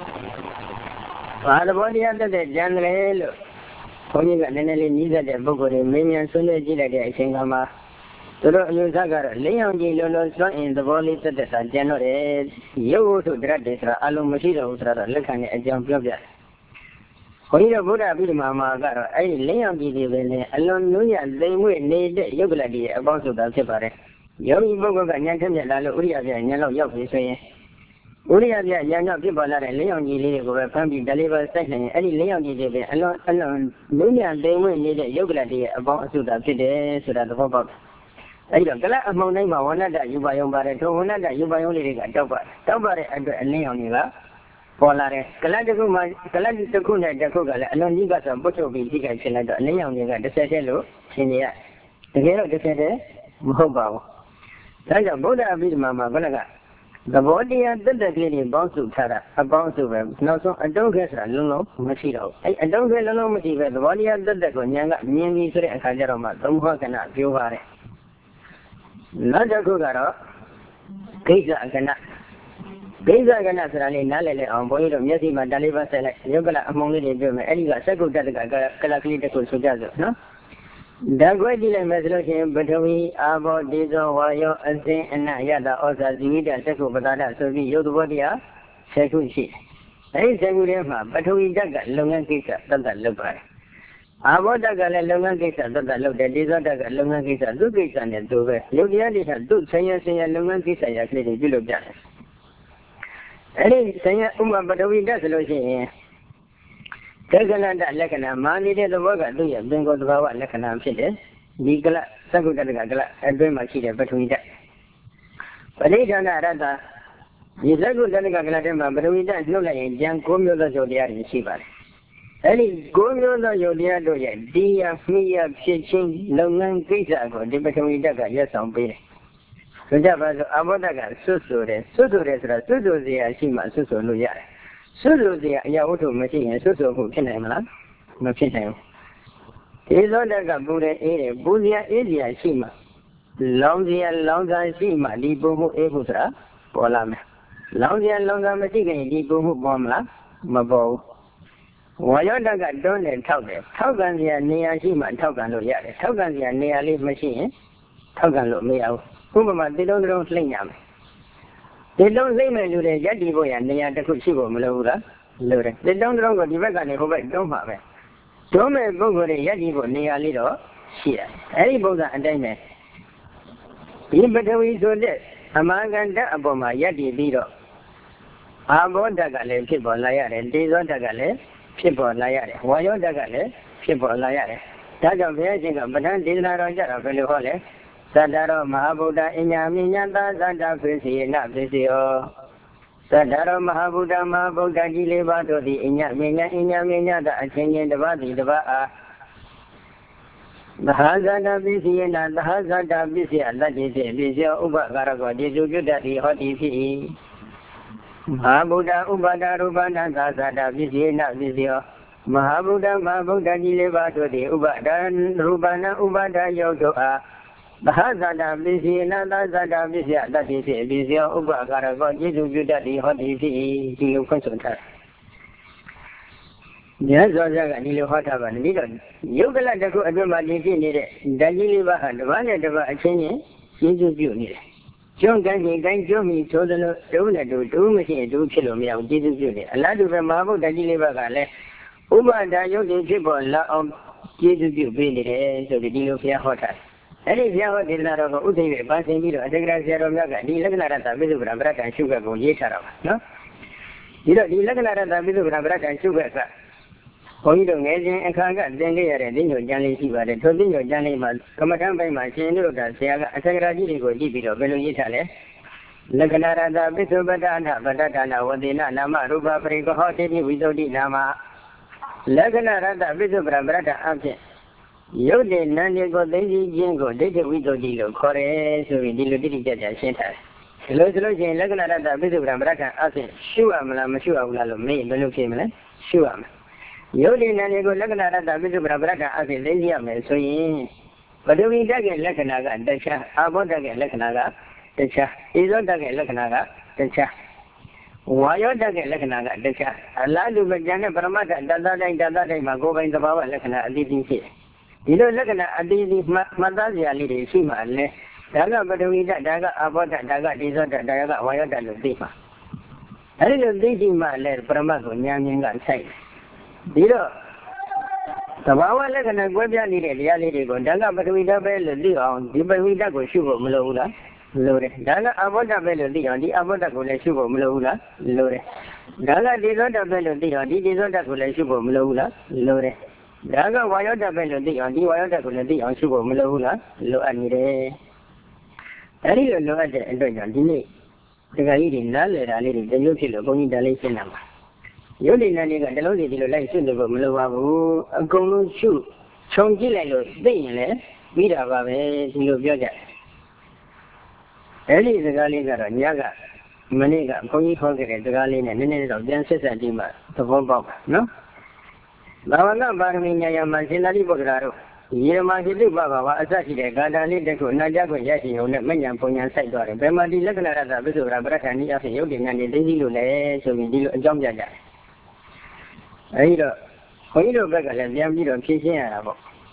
[SPEAKER 1] The body under the Janel, only the Nenelli neither the Bogore, Minion Sune Gila, Shingama. So you Zagar, Leon Gilolo in the body to the January, you to drag this Alum Machino, Lacana, and John Plobia. When you go to Mama, I lay on the living alone, they will need Yoguladi about the separate. Yogi Bogo and Yankan, Uria, and Yellow Yogi say, Uria, Yana people are Leon Gili, who will come to deliver second, any Leon Gili alone, million they will need Yoguladi about to the today, so that the Bob. I don't know among them, one that you buy on Barreto, one that you buy only a Toba, and Leon. Polare, Kaladiku, Kaladiku, the Kuga, and you got a butcher be taken to Leon, you got the Setelo, Sinia. The hero of the Sede, Mohobao. That's a Buddha with Mama Galaga. The body and the lady bounce to Tara, a bounce to them. No, so I don't get a Luno, Machino. I don't get a Luno Machino, the body and the Gonyanga, Mimi, and Kajaroma, don't work and not you are. Not a Kugaro, Kisa and cannot. These are going to Nale on Boyd of Yeti Madaliva select Yoga among the German, and you got second calculated to Sujazo, no? The great deal of resolution between Abo, Dizo, Wayo, and Say, and Nayada, also the media Seku Badada, so the Yodobodia, Seku Shi. There is a good emma, but we dug a long and kisser, that look by. Abo dug a long and kisser, that look at Dizo dug a long and kisser, look at and do it. Look at it, do say a long and kisser, actually, you look at it. Any saying, but we does lose. Kagananda Lekana, Mani did the work I do, then go to our Lekana City, Nigala, Sakutagala, and bring my kid between that. But they don't know that. You said good Galatima, but we don't know like young Gomio Zodia in Shiva. Any Gomio Zodia do yet, Dia, Mia, Pitching, Longan, Pizza, go, between Daga, yes, on Bay. So that was Abodaga, Susure, Susu, Shima, Susu, Luya. Susu, the Yaoto machine, and Susu, who can have Machine. Is on the Buddha, Buddha, India, Shima. Longa, Shima, Libu, Ebutra, Polama. Longa, Matigan, Libu, Bomla, Mabo. Wayonda got done and Taugan. Taugan, the near Shima, Taugan, Luya. Taugan, the near leaf machine. Taugan, look me out. They don't sling them. They don't sing me to the Yeti boy and they are the Kushibo Malura. They don't know what you reckon if I don't have it. Don't make Bogo the Yeti boy near little. Here. Any Boga and Dame. You better we do this. Among and that about my Yeti Lido. I want the Gale people like and these on the Gale. ဖြစ်ပေါ်လာရတယ်ဝါယောဓာတ်ကလည်းဖြစ်ပေါ်လာရတယ်ဒါကြောင့်ဘုရားရှင်ကပဋ္ဌာန်းဒေသနာတော်ကြတော့ဘယ်လိုဟောလဲသတ္တရောမဟာဗုဒ္ဓအညာမိညာသာသတ္တဖိစီနဖိစီယောသတ္တရောမဟာဗုဒ္ဓမဟာဗုဒ္ဓကြီးလေးပါးတို့သည်အညာမိညာသာအချင်းချင်းတစ်ပါးသည်တစ်ပါးအားသဟဇာတပိစီယနာသဟဇာတပိစီယလတ္တိစေပိစီယောဥပကာရကောကျေစုပြုတတ်သည်ဟောတိဖြစ်၏မဟာဗုဒ္ဓဥပါဒရူပနာသာဇာတပိစီယနာပိစီယောမဟာဗုဒ္ဓကြီးလေးပါးတို့သည်ဥပါဒရူပနာဥပါဒယောတို့အားသဟဇာတပိစီယနာသာဇာတပိစီယလတ္တိစေပိစီယောဥပကာရကောကျေစုပြုတတ်သည်ဟောတိဖြစ်၏ဒီလိုဖွင့်ဆိုထားမြတ်စွာဘုရားကဒီလိုဟောထားပါတယ်ပြီးတော့ယုတ်ကလတစ်ခုအတွင်းမှာတည်ဖြစ်နေတဲ့ဓာတ်ကြီးလေးပါးဟာတစ်ပါးနဲ့တစ်ပါးအချင်းချင်းကျေစုပြုနေတယ်ကျွန်းကန်းကြီးတိုင်းကျွန်းမီသို့သလိုတူနဲ့တူမရှိရင်တူဖြစ်လို့မရဘူးကျေစုပြုနေအလားတူပဲမဟာဗုဒ္ဓကြီးလေးပါးကလည်းဥပါဒယုတ်တွေဖြစ်ပေါ်လာအောင်ကျေစုပြုပေးနေတယ်ဆိုပြီးဒီလိုဘုရားဟောထားတယ်အဲ့ဒီဘုရားဟောဒေသနာတော်ကိုဥဒိဋ္ဌိပါဆင်ပြီးတော့အတ္တကရာဆရာတော်များကဒီလက္ခဏာရတ္တပိစုပ္ပံပရတ္တရှုခက်ကိုရေးထားတာပါနော်ဒီတော့ဒီလက္ခဏာရတ္တပိစုပ္ပံပရတ္တရှုခက်ကဘုန်းကြီးတို့ငယ်စဉ်အခါကသင်ခဲ့ရတဲ့သိညိုကျမ်းလေးရှိပါတယ်ထိုသိညိုကျမ်းလေးမှာကမ္မထမ်းပိုင်းမှာရှင်တို့ကဆရာကအတ္တကရာကြီးတွေကိုကြည့်ပြီးတော့ဘယ်လိုရေးထားလဲလက္ခဏာရတ္တပိစုပ္ပတ္တနာပတ္တနာဝတိနာနာမရူပပရိကဟောတိပိဝိသုဒ္ဓိနာမလက္ခဏာရတ္တပိစုပ္ပံပရတ္တအဖြစ်ယုတ်တဲ့နန္ဒီကိုသိသိချင်းကိုဒိဋ္ဌိဝိသုဒ္ဓိလို့ခေါ်တယ်ဆိုပြီးဒီလိုတိတိကျကျရှင်းထားတယ်ဒီလိုဆိုလို့ရှိရင်လက္ခဏာရတ္တပိစုပ္ပံပရတ္တအဖြစ်ရှုရမလားမရှုရဘူးလားလို့မေးဘယ်လိုဖြစ်မလဲရှုရမယ်ယုတ်ဒီနာနေကိုလက္ခဏာရတ္တပိစုပ္ပံပရတ္တအဖြစ်သိရမယ်ဆိုရင်ပထဝီဓာတ်ရဲ့လက္ခဏာကတခြားအာဘောဓာတ်ရဲ့လက္ခဏာကတခြားဧဇောဓာတ်ရဲ့လက္ခဏာကတခြားဝါယောဓာတ်ရဲ့လက္ခဏာကတခြားအလားတူပဲဉာဏ်နဲ့ပရမတ္ထဓာတ်တိုင်းမှာကိုယ်ပိုင်သဘာဝလက္ခဏာအတိအကျဖြစ်ဒီလိုလက္ခဏာအတိအကျမှတ်သားစရာလေးတွေရှိမှလည်းဒါကပထဝီဓာတ်ဒါကအာဘောဓာတ်ဒါကဧဇောဓာတ်ဒါကဝါယောဓာတ်လို့သိမှာအဲဒီလိုသိရှိမှလည်းပရမတ်ကိုဉာဏ်မြင်ကဆိုင်ဒီတော့သဘာဝလက္ခဏာကွဲပြားနေတဲ့တရားလေးတွေကိုဒါကပထဝီဓာတ်ပဲလို့သိအောင်ဒီပထဝီဓာတ်ကိုရှုဖို့မလိုဘူးလားလိုတယ်ဒါကအဘောဓာတ်ပဲလို့သိအောင်ဒီအဘောဓာတ်ကိုလည်းရှုဖို့မလိုဘူးလားလိုတယ်ဒါကဒေဇောဓာတ်ပဲလို့သိအောင်ဒီဒေဇောဓာတ်ကိုလည်းရှုဖို့မလိုဘူးလားလိုတယ်ဒါကဝါယောဓာတ်ပဲလို့သိအောင်ဒီဝါယောဓာတ်ကိုလည်းသိအောင်ရှုဖို့မလိုဘူးလားလိုအပ်နေတယ်အဲဒီလိုလိုအပ်တဲ့အတွက်ကြောင့်ဒီနေ့ဒီကကြီးတွေနားလည်တာလေးတွေတမျိုးဖြစ်လို့ဘုန်းကြီးဒါလေးရှင်းတာပါယုတ်ဒီနာလေးကတလုံးစီဒီလိုလိုက်ရှုနေဖို့မလိုပါဘူးအကုန်လုံးရှုခြုံကြည့်လိုက်လို့သိရင်လည်းပြီးတာပါပဲဒီလိုပြောကြတယ်အဲ့ဒီစကားလေးကတော့ညကမနေ့ကဘုန်းကြီးဟောခဲ့တဲ့စကားလေးနဲ့နည်းနည်းတော့ပြန်ဆက်ဆက်ကြည့်မှသဘောပေါက်ပါနော်ဘာဝနာပါရမီညာယမှာရှင်သာရိပုတ္တရာတို့ယေရမဟိတုပဘာဝအစရှိတဲ့ဂါထာလေးတစ်ခုနာကြခွင့်ရရှိုံနဲ့မဉ္ဇဉ်ပုံညာစိုက်သွားတယ်ဘယ်မှာဒီလက္ခဏာရတ္တပိစုပ္ပံပရတ္ထဏီအဖြစ်ယုတ်တင်ညာနေသိသိလို့လဲဆိုပြီးဒီလိုအကြောင်းပြကြတယ်အဲဒီတော့ဘုန်းကြီးတို့ဘက်ကလည်းပြန်ပြီးတော့ဖြည့်ရှင်းရတာပေါ့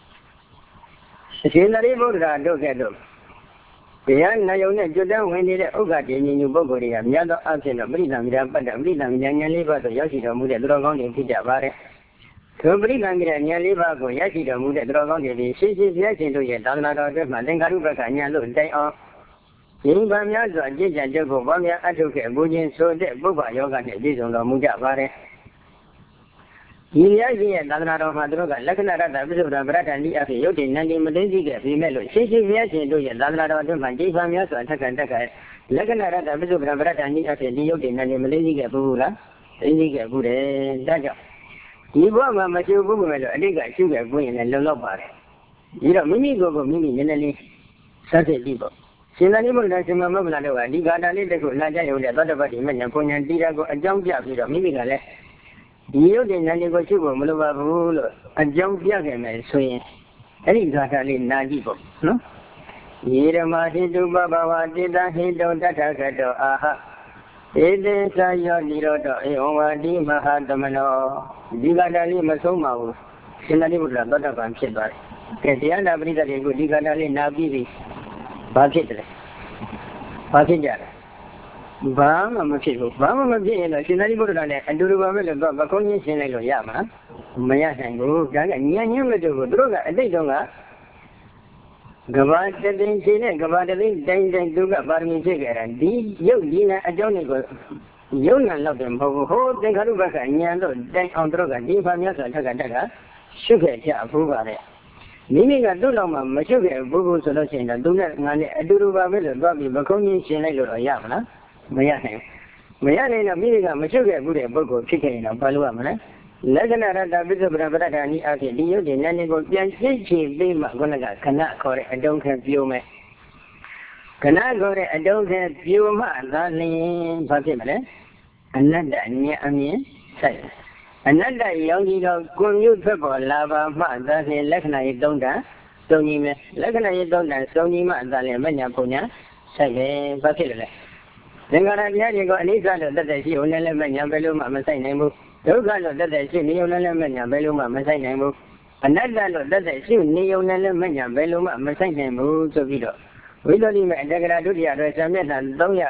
[SPEAKER 1] ရှင်သာရိပုတ္တရာတို့ကဲ့သို့တရားနာယုံနဲ့ကြွတန်းဝင်နေတဲ့ဥက္ကဋ္ဌဉာဏ်ညူပုဂ္ဂိုလ်တွေကမြတ်သောအဖြစ်တော့ပရိသံမြာပတ်တဲ့ပရိသံဉာဏ်လေးပါးသို့ရောက်ရှိတော်မူတဲ့သူတော်ကောင်းတွေဖြစ်ကြပါတယ်ထိုပရိသံဉာဏ်လေးပါးကိုရရှိတော်မူတဲ့သူတော်ကောင်းတွေဒီရှိရှိဘုရားရှင်တို့ရဲ့သာသနာတော်အတွက်မှာသင်္ကာရုပ္ပကဉာဏ်လို့တိုင်အောင်ယဉ်ပါများစွာကြည်ကြံကြုတ်ဖို့ဘာများအထုခဲ့ဘုရင်ဆိုတဲ့ပုဗ္ဗယောဂနဲ့ပြည့်စုံတော်မူကြပါတယ်ဒီရရှိရဲ့သာသနာတော်မှာသူတို့ကလက္ခဏာရတ္တပိစုပ္ပံပရတ္ထဏီအဖြစ်ယုတ်တင်နန္ဒီမသိသိခဲ့ပြီးမဲ့လို့ရှိရှိဘုရားရှင်တို့ရဲ့သာသနာတော်အတွင်းမှာကြည်ပါများစွာထက်ကန်လက္ခဏာရတ္တပိစုပ္ပံပရတ္ထဏီအဖြစ်ဒီယုတ်တင်နန္ဒီမသိသိခဲ့ဘူးလားသိသိခဲ့ဘူးတယ်ဒါကြောင့်ဒီဘဝမှာမရှိဘူးပဲလို့အတိတ်ကရှုခဲ့ကိုရင်လည်းလုံလောက်ပါတယ်ဒီတော့မိမိကိုယ်ကိုမိမိနည်းနည်းလေးစသဖြင့်ပြီးပေါ့ရှင်သာရိပုတ္တရာရှင်မမဗလာတို့ကဒီဂါထာလေးတစ်ခုလာကြရုံနဲ့သောတပတ္တိမဉ္ဇဉ်ပုံညာတိရကိုအကြောင်းပြပြီးတော့မိမိကလည်းဒီယုတ်တဲ့ဉာဏ်ကိုရှုဖို့မလိုပါဘူးလို့အကြောင်းပြခဲ့မယ်ဆိုရင်အဲ့ဒီဂါထာလေးနာကြည့်ပေါ့နော်ယေရမဟိတုပဘဝတိတဟိတောတထခတောအာဟဧတေသယောနိရောဓဧဝံဝတိမဟာသမနောဒီဂါထာလေးမဆုံးပါဘူးရှင်သာရိပုတ္တရာသောတပန်ဖြစ်သွားတယ်ကဲတရားနာပရိသတ်တွေကိုဒီဂါထာလေးနာပြီးပြီဘာဖြစ်တယ်ဘာဖြစ်ကြလဲဘာမှမဖြစ်ဘူးဘာမှမဖြစ်ရင်တော့ရှင်သာရိပုတ္တရာနဲ့အတူတူပါပဲလို့တော့မကုန်းချင်းရှင်းလိုက်လို့ရမှာမရနိုင်ဘူးဒါကညံ့ညံ့မဲ့တို့ကိုသူတို့ကအတိတ်တုန်းကကဘာတသိန်းရှင်နဲ့ကဘာတသိန်းတိုင်းသူကပါရမီဖြစ်ခဲ့တာဒီရုပ်ဒီနာအကြောင်းတွေကိုရုံနာလောက်တယ်မဟုတ်ဘူးဟိုသင်္ခါရုပ္ပကဉာဏ်တို့တိုင်အောင်တို့ကဒီဖာမြတ်စွာဘုရားတက်ကရှုခဲ့ကြဘူးပါတဲ့မိမိကတို့လောက်မှမရှုခဲ့ဘူးဆိုလို့ရှိရင်တော့သူနဲ့ငါနဲ့အတူတူပါပဲလို့သွားပြီးမကုန်းကြီးရှင်းလိုက်လို့တော့ရမလားမရနိုင်မရနိုင်တော့မိမိကမရှုခဲ့ဘူးတဲ့ပုဂ္ဂိုလ်ဖြစ်ခဲ့ရင်တော့ဘာလို့ရမလဲလက္ခဏာရတ္တပိစ္ဆပရပရဒ္ဓာနိအဖြစ်ဒီယုတ်ဒီဉာဏ်ကိုပြန်ရှင်းချင်ပြီးမှခုနကခဏခေါ်တဲ့အတုံးခဲပြိုးမယ်ခဏခေါ်တဲ့အတုံးခဲပြိုးမှသာလျှင်ဘာဖြစ်မလဲအနတ္တဉာဏ်အမြင်ဆိုင်အနတ္တရောင်ကြီးတော့ကိုယ်မျိုးထွက်ပေါ်လာပါမှသာလျှင်လက္ခဏာရေးသုံးတာစုံကြီးမယ်လက္ခဏာရေးသုံးတာစုံကြီးမှသာလျှင်မညာပုံညာဆိုင်တယ်ဘာဖြစ်လဲသင်္ခါရတရားတွေကိုအနိစ္စလို့တတ်တဲ့ရှိုံနဲ့လည်းမညာဘယ်လိုမှမဆိုင်နိုင်ဘူးဒုက္ခလို့တတ်တဲ့ရှိနေုံနဲ့လည်းမညာဘယ်လိုမှမဆိုင်နိုင်ဘူးအနတ္တလို့တတ်တဲ့ရှိနေုံနဲ့လည်းမညာဘယ်လိုမှမဆိုင်နိုင်ဘူးဆိုပြီးတော့ဝိသုဒ္ဓိမေအတ္တကရာဒုတိယအတွက်ဇာမျက်နှာ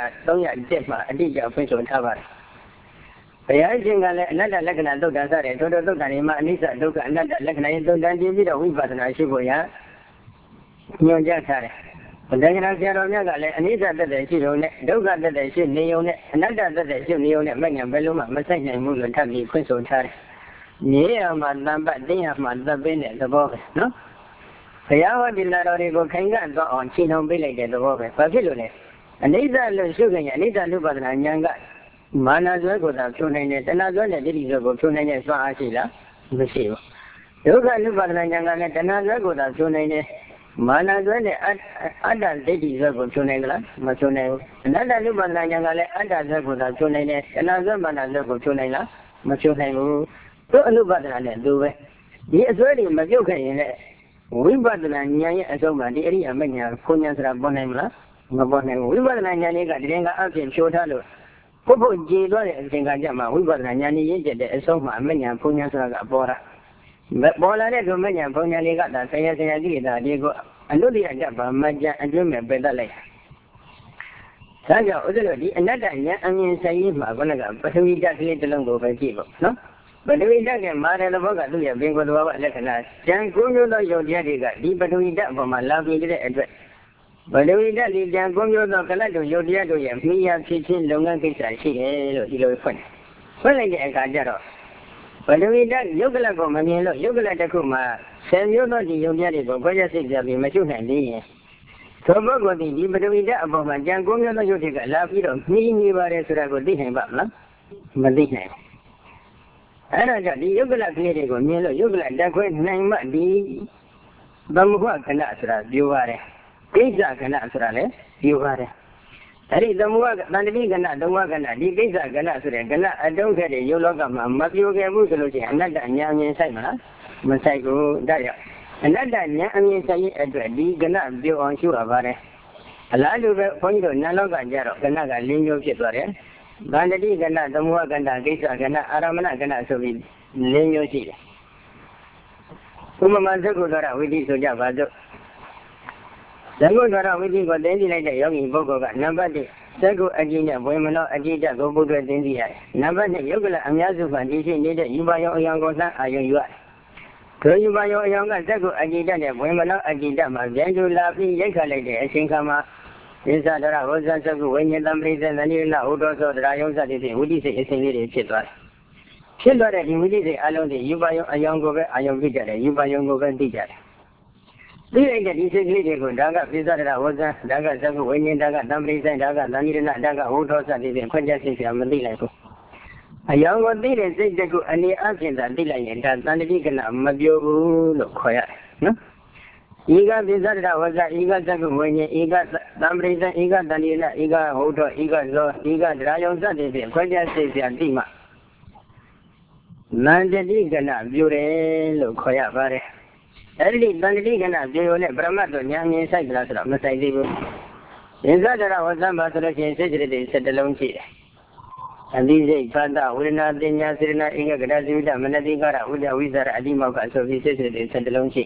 [SPEAKER 1] 300မှာအတိအကျဖွင့်ဆိုထားပါတယ်ဘုရားရှင်ကလည်းအနတ္တလက္ခဏာသုတ်တံစတဲ့ထိုသုတ်တံတွေမှာအနိစ္စဒုက္ခအနတ္တလက္ခဏာရေးသုတ်တံကြည့်ပြီးတော့ဝိပဿနာရှိဖို့ရညွှန်ကြားထားတယ်ဘုရားရှင်ဆရာတော်မြတ်ကလည်းအနိစ္စတတ်တဲ့ရှိုံနဲ့ဒုက္ခတတ်တဲ့ရှိနေုံနဲ့အနတ္တတတ်တဲ့ရှိနေုံနဲ့မညာဘယ်လိုမှမဆိုင်နိုင်ဘူးလို့ထပ်ပြီးဖွင့်ဆိုထားတယ်။မြေရမှာတန်ပတ်တင်းရမှာသက်ပေးတဲ့သဘောပဲနော်။ဘုရားဟောဒီလာတော်တွေကိုခိုင်ခံ့တော့အောင်ရှင်းအောင်ပေးလိုက်တဲ့သဘောပဲ။ဘာဖြစ်လို့လဲ။အနိစ္စလို့ရှုခင်အနိစ္စနုပါဒနာဉာဏ်ကမာနဇွဲကိုသာဖြုံနိုင်တယ်တဏှာဇွဲနဲ့ဒိဋ္ဌိဇွဲကိုဖြုံနိုင်တဲ့စွမ်းအားရှိလားမရှိဘူး။ဒုက္ခနုပါဒနာဉာဏ်ကလည်းတဏှာဇွဲကိုသာဖြုံနိုင်တယ်မာနဇွဲနဲ့အတ္တဒိဋ္ဌိဇွဲကိုဖြုံနိုင်ကြလားမဖြုံနိုင်ဘူးအနတ္တနုပါဒနာဉာဏ်ကလည်းအတ္တဇွဲကိုသာဖြုံနိုင်တယ်တဏှာဇွဲမာနဇွဲကိုဖြုံနိုင်လားမဖြုံနိုင်ဘူးသူအနုပါဒနာနဲ့သူပဲဒီအစွဲတွေမပြုတ်ခဲ့ရင်လည်းဝိပဿနာဉာဏ်ရဲ့အဆုံးမှာဒီအရိယာမဉာဏ်ဘုံဉာဏ်ဆိုတာပေါ်နိုင်မလားမပေါ်နိုင်ဘူးဝိပဿနာဉာဏ်လေးကဒီရင်ကအပြင်ဖြိုထားလို့ဖို့ကြည်သွားတဲ့အချိန်ကကြမှာဝိပဿနာဉာဏ်ကြီးရင့်ကျက်တဲ့အဆုံးမှာအမဉာဏ်ဘုံဉာဏ်ဆိုတာကပေါ်တာပေါ်လာတဲ့ဒုမဉ္ဇဉ်ဘုံညာလေးကသာဆရာကြည့်တာဒီကိုအနုတ္တိယကြပါမကြအတွင်းမဲ့ပယ်တတ်လိုက်။ဒါကြောင့်ဥစ္စလို့ဒီအနတ္တဉာဏ်အမြင်ဆိုင်ရေးမှာခုနကပထဝီဓာတ်ကလေးတစ်လုံးကိုပဲကြည့်ပေါ့နော်။ပထဝီဓာတ်ကမာတယ်သဘောကသူ့ရဲ့ပင်ကိုယ်သဘောလက္ခဏာဉာဏ်ကိုမျိုးသောယုတ်တရားတွေကဒီပထဝီဓာတ်အပေါ်မှာလာပြီးတဲ့အတွက်ပထဝီဓာတ်ဒီဉာဏ်ကိုမျိုးသောကလတ်တို့ယုတ်တရားတို့ရဲ့မိယာဖြစ်ခြင်းလုပ်ငန်းကိစ္စရှိတယ်လို့ဒီလိုဖွင့်လိုက်တဲ့အခါကျတော့ပထဝီဓာတ်ယုတ်ကလကိုမမြင်လို့ယုတ်ကလတစ်ခုမှာ10မျိုးသောဒီယုတ်တရားတွေကိုခွဲခြားစိတ်ကြပြီးမရှုနိုင်သေးရင်သောပုဂ္ဂိုလ်ဒီပထဝီဓာတ်အပေါ်မှာကြံ9မျိုးသောယုတ်တွေကလာပြီးတော့နှီးနေပါတယ်ဆိုတာကိုသိနိုင်ပါမလားမသိနိုင်ဘူးအဲ့ဒါကြောင့်ဒီယုတ်ကလကလေးတွေကိုမြင်လို့ယုတ်ကလတက်ခွဲနိုင်မှဒီသမုခကဏဆိုတာပြောပါတယ်ကိစ္စကဏဆိုတာလည်းပြောပါတယ်အဲ့ဒီသမုခတန်တတိကဏသုံးဝကဏဒီကိစ္စကဏဆိုတဲ့ကဏအတုံးခဲ့တဲ့ယုတ်လောကမှာမပြောခဲ့ဘူးဆိုလို့ရှိရင်အနတ္တဉာဏ်မြင်ဆိုင်မလားမဆိုင်ဘူးဒါကြောင့်အနတ္တဉာဏ်အမြင်ဆိုင်ရဲ့အတွက်ဒီကဏပြောအောင်ရှုရပါတယ်အလားတူပဲဘုန်းကြီးတို့နာလောကကြတော့ကဏက၄မျိုးဖြစ်သွားတယ်တန်တတိကဏသမုခကဏကိစ္စကဏအာရမဏကဏဆိုပြီး၄မျိုးရှိတယ်ဥပမာသက္ကုတ္တရဝိသိဆိုကြပါစို့သက္ကုတ္တရဝိသိကိုသိသိလိုက်တဲ့ယောဂီပုဂ္ဂိုလ်ကနံပါတ်1သက္ကုအကြည့်နဲ့ဝေမနောအကြည့်တက်ကိုပုဒ်တွေသိသိရတယ်နံပါတ်2ယုတ်ကလအများစုကဒီရှိနေတဲ့ယူပါယောအယောင်ကိုလှမ်းအာယုံယူရတယ်ဒုယူပါယောအယောင်ကသက္ကုအကြည့်တက်နဲ့ဝေမနောအကြည့်တက်မှာပြန်ကျလာပြီးရိုက်ခတ်လိုက်တဲ့အချိန်ခါမှာသစ္စာတရဝဇ္ဇသက္ကုဝိညာဉ်တံပရိစ္ဆေသဏိရဏဥဒောသောတရားယုံစသည်ဖြင့်ဝိသိစိတ်အစဉ်လေးတွေဖြစ်သွားတယ်ဖြစ်သွားတဲ့ဒီဝိသိစိတ်အလုံးတွေယူပါယောအယောင်ကိုပဲအာယုံပြကြတယ်ယူပါယောကိုပဲသိကြတယ်သိလိုက်တဲ့ဒီစိတ်ကလေးတွေကိုဒါကပိစ္ဆဒရဝဇ္ဇဒါကသက္ကုဝိညာဉ်ဒါကတံပရိစ္ဆေဒါကသဏိရဏဒါကဥဒောစသည်ဖြင့်ခွင့်ချက်စိတ်ပြမသိလိုက်ဘူးအယောင်ကိုသိတဲ့စိတ်တကူအနေအချင်းသာသိလိုက်ရင်ဒါတန်တတိကဏမပြောဘူးလို့ခေါ်ရတယ်နော်ဤကပိစ္ဆဒရဝဇ္ဇဤကသက္ကုဝိညာဉ်ဤကတံပရိစ္ဆေဤကသဏိရဏဤကဥဒောဤကဇောဤကတရားယုံစသည်ဖြင့်ခွင့်ချက်စိတ်ပြသိမှနန္တတိကဏပြောတယ်လို့ခေါ်ရပါတယ်အဲ့ဒီတန်တတိကဏပြောရုံနဲ့ပရမတ်တို့ဉာဏ်မြင်ဆိုင်ကြလားဆိုတော့မဆိုင်သေးဘူးသစ္စာတရဝဇ္ဇမှာဆိုလို့ရှိရင်စိတ်ကြိတ်တွေ7လုံးရှိတယ်အတိစိတ်ဖတ်တာဝေဒနာတင်ညာစေရနာဧကဂရဇိဝိတမနတိကာရဝိတဝိဇာရအတိမောက္ခဆိုပြီးစိတ်ကြိတ်တွေ7လုံးရှိ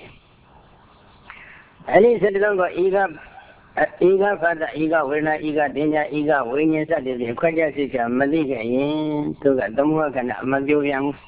[SPEAKER 1] အဲ့ဒီ7လုံးကိုဧကဖတ်တာဧကဝေဒနာဧကတင်ညာဧကဝိညာဉ်စတဲ့ဖြင့်ခွဲခြားစိတ်ချမသိခဲ့ရင်သူကသမုဟကဏမပြောပြန်ဘူး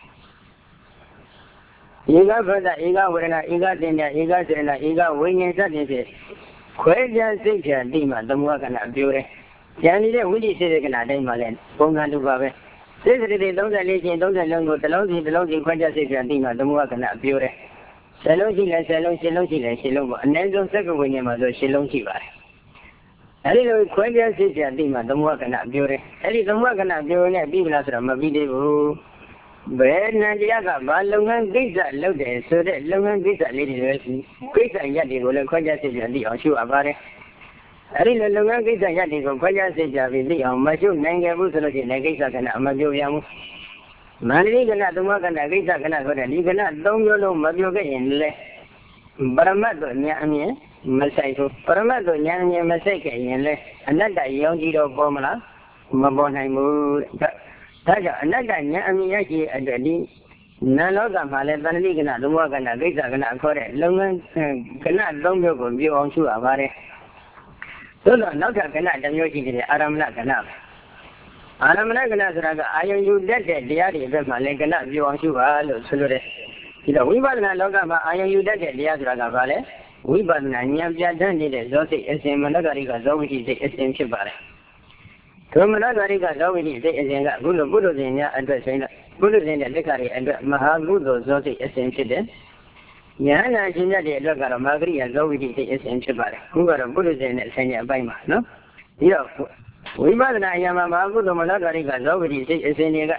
[SPEAKER 1] ဧကဖတ်တာဧကဝေဒနာဧကတင်ညာဧကစေရနာဧကဝိညာဉ်စတဲ့ဖြင့်ခွဲခြားစိတ်ချတိမှသမုဟကဏပြောတယ် Janny the Willie said the Canada Malay, Ponga to Babe. Says they don't let you don't along with the long quantity and Dima, the more can appear. Salonji, Salon, and then don't second when your mother Shilong Chiva. A little quantity and Dima, the more can appear. A little more can appear in a big latter of my video. Bread Nandiaga, Balongan Giza, loaded, so that Longan Giza lady, Giza Yadi will quantity and the Oshu Abare. A little Longan Giza Yadi will quantity of the Mashu Nanga Busology, Nagisa and Amadio. Mali cannot do more than a Giza cannot go and you cannot don't you know Madio in Le Baramado Nyami, Masaiko, Baramado Nyami Masaka in Le, another young Gido Bomala, Mabonai Mood. Taja, another Yaki at the D. Naloga Male, Banali cannot do more than a Giza cannot correct. Longan cannot don't you view on Shu Avare. So not a cannot damn you Aramla cannot. Aramana, I you dead, the Yadi, Malay cannot view on Shu Sulu. We bought an Alogama, I you dead, the Yadraga Valley. We bought an Yamja Dundee, Zosi, SM Managariga, Zovi, the SM Chibare. Tomanagariga, Zovi, the SM Guduzina, and Guduzina, Lecari, and Mahagudo, Zosi, SM Chide. Yana, Gina, the Logara Magri, and Zovi, the SM Chibare, who got a Guduzin and Senya Baima, no? We bought an Ayama Magudo Managariga, Zovi, the SM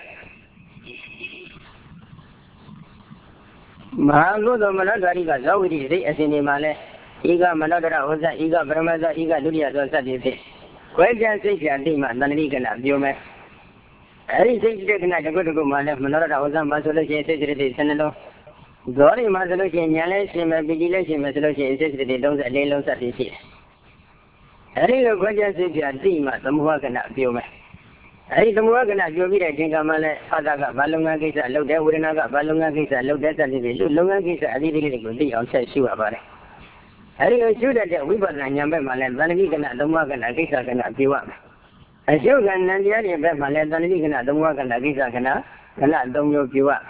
[SPEAKER 1] Mahagudo Managariga, Zovi, the SM Male, Iga Managara, Oza, Iga Bramaza, Iga Ludia, Zosa, Question 6 and Dima, Nanigan, Biome. I think they can go to Gumana, Manora, Masology, Senado. Zori Masology, Yanesh, Vigilation, Masology, they don't lay low at the sea. I think the question 6 and Dima, some work and Biome. I think the work and Biome, I think Amale, Adaga, Balunga Gisa, Loda, Urinaga, Balunga Gisa, Loda, Lunga Gisa, I didn't go be outside Shu about it. I think you that we were Nanyam Malan, Vanagan at the Morgan, Agisa cannot be one. I show can Nandiani Malan, Vanagan at the Morgan, Agisa cannot don't you up.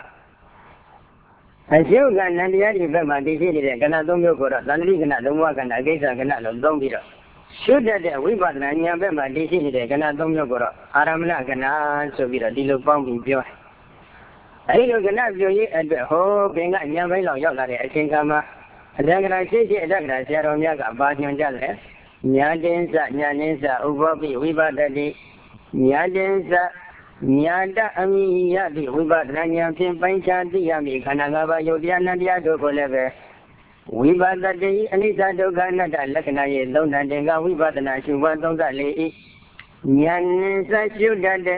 [SPEAKER 1] I show can Nandiani Bema, they cannot don't you go up, Vanagan at the Morgan, Agisa cannot don't be up. Should that we were Nanyam Bema, they cannot don't you go up. Aramla cannot so be a deal of bombing pure. I don't cannot do it at the whole being at Yamelo Yola, I think I'm a. Dagana City, Dagana, Yaga, Badian Jale, Nyadensa, Nyanensa, Ubobi, Wiba Daddy, Nyadensa, Nyada Ami Yadi, Wiba Nanya, Pincha, Diami, Kanagaba, Yodiana, Diado, Coleve, Wiba Daddy, Anita Dogana, Lakana, Lona Denga, Wiba the Nashi, Wadonga Lady, Nyanensa, Shudad,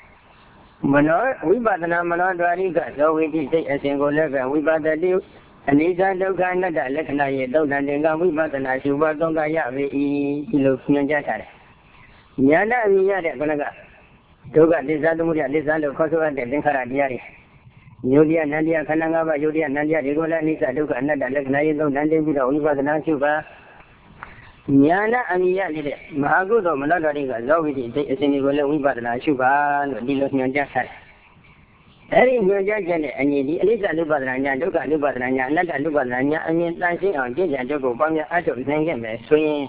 [SPEAKER 1] Manor, Wiba the Namanor, Dariga, so we did take a single level, Wiba the Duke. And these are the kind of Lakana, don't and we bought an issue, but don't I have a look Yanja. Yana, Yada, Gonaga. Toga, this other Mudia, this other Kosovo, and Linkara Diari. Yudia, Nadia, Kananga, Yudia, Nadia, Rigola, Nisa, Duka, and Lakana, don't and we bought an Ashuba. Yana, and Yadi, Mahagudo, Malagariga, Zovi, is in Nigola, we bought an Ashuba, Dilos Yanja. Very good, and you Elisa Lubananya, Luka Lubananya, Nata Lubananya, and you dancing on Jay and Joko Banga, I don't think him swinging.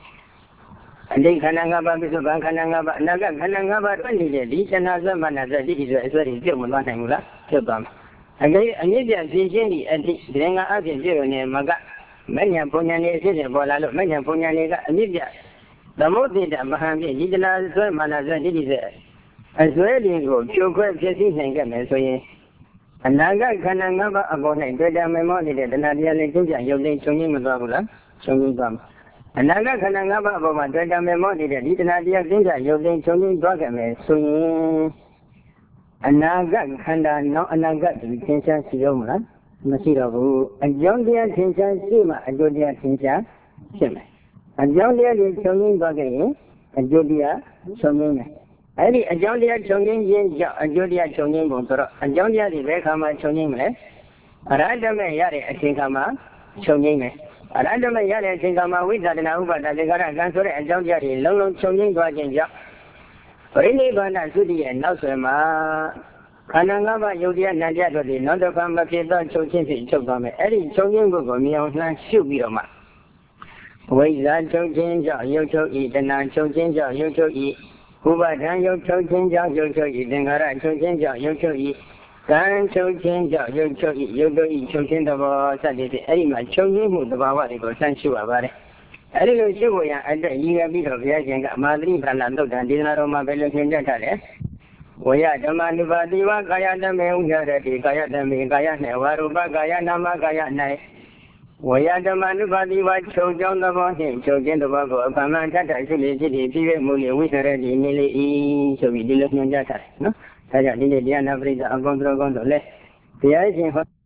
[SPEAKER 1] And then Kananga, Kananga, Naga, Kananga, only the Lich and other man as a digital is very good, Montangula, Kilbam. And they are Jinji and the Drenga Asin Zero near Maga, Manya Ponyani, Bolalo, Manya Ponyani, and Lydia. The most did Mahami, Lidina, Manaza, Lidis. As well as you go, Jessie and Games, so ye. And Naga Kananga about a better memory than Nadia Leguja, you lay Chonging Magula, Chonging Gum. And Naga Kananga about a better memory than Nadia Ginja, you lay Chonging Gogame, so ye. And Naga Kanda, no Naga, the Tinsha Sioma, Masiro, and John Dear Tinsha Sima, and Jodia Tinsha Sima. And John Dear is Chonging Gogame, and Jodia Chonging. I a Jodia Chonging, a Jodia Chonging Montoro, and Jodia the Rekama Chonging, a random Yari, I think Ama, Chonging, a random Yari, I think Ama, with that now, but I got a answer and Jodia, long Chonging Guajan. Really, Bana Sudi and Nasama Kananga, Jodia, Nadia, not the Kama Pizza, Chonging, Chogame, Eddie Chonging Gogo, me on Shubiroma. ဝိဇ္ဇာချုပ်ခြင်းကြောင့်ရုပ်ချုပ်၏တဏှာချုပ်ခြင်းကြောင့်ရုပ်ချုပ်၏ဥပါဒံရုပ်ချုပ်ခြင်းကြောင့်ရုပ်ချုပ်၏သင်္ခါရချုပ်ခြင်းကြောင့်ရုပ်ချုပ်၏ကံချုပ်ခြင်းကြောင့်ရုပ်ချုပ်၏ရုပ်တို့၏ချုပ်ခြင်းသဘောစသည်ဖြင့်အဲ့ဒီမှာချုပ်ခြင်းမှုသဘာဝတွေကိုစမ်းရှုရပါတယ်အဲ့ဒီလိုရှုဖို့ရအတွက်ရည်ရပြီးတော့ဘုရားရှင်ကမာသရိဖဏသုတ်တံဒေသနာတော်မှာဘယ်လိုသင်ကြားထားလဲဝယဓမ္မနုပါတိဝကာယတမေဥရတိကာယတမေကာယ၌ဝရူပကာယနာမကာယ၌ဝယဓမ္မနုပါတိဝချုပ်ကြောင်းသဘောနှင့်ချုပ်ခြင်းသဘောကိုအပ္ပမထထရှုလေဖြစ်ဖြစ်ပြည့်မှုလေဝိသရတိနေလေဤဆိုပြီးဒီလိုညွှန်ကြားထားတယ်နော်ဒါကြောင့်ဒီနေ့တရားနာပရိသတ်အကုန်တော်ကောင်းတော့လဲဘုရားရှင်ဟော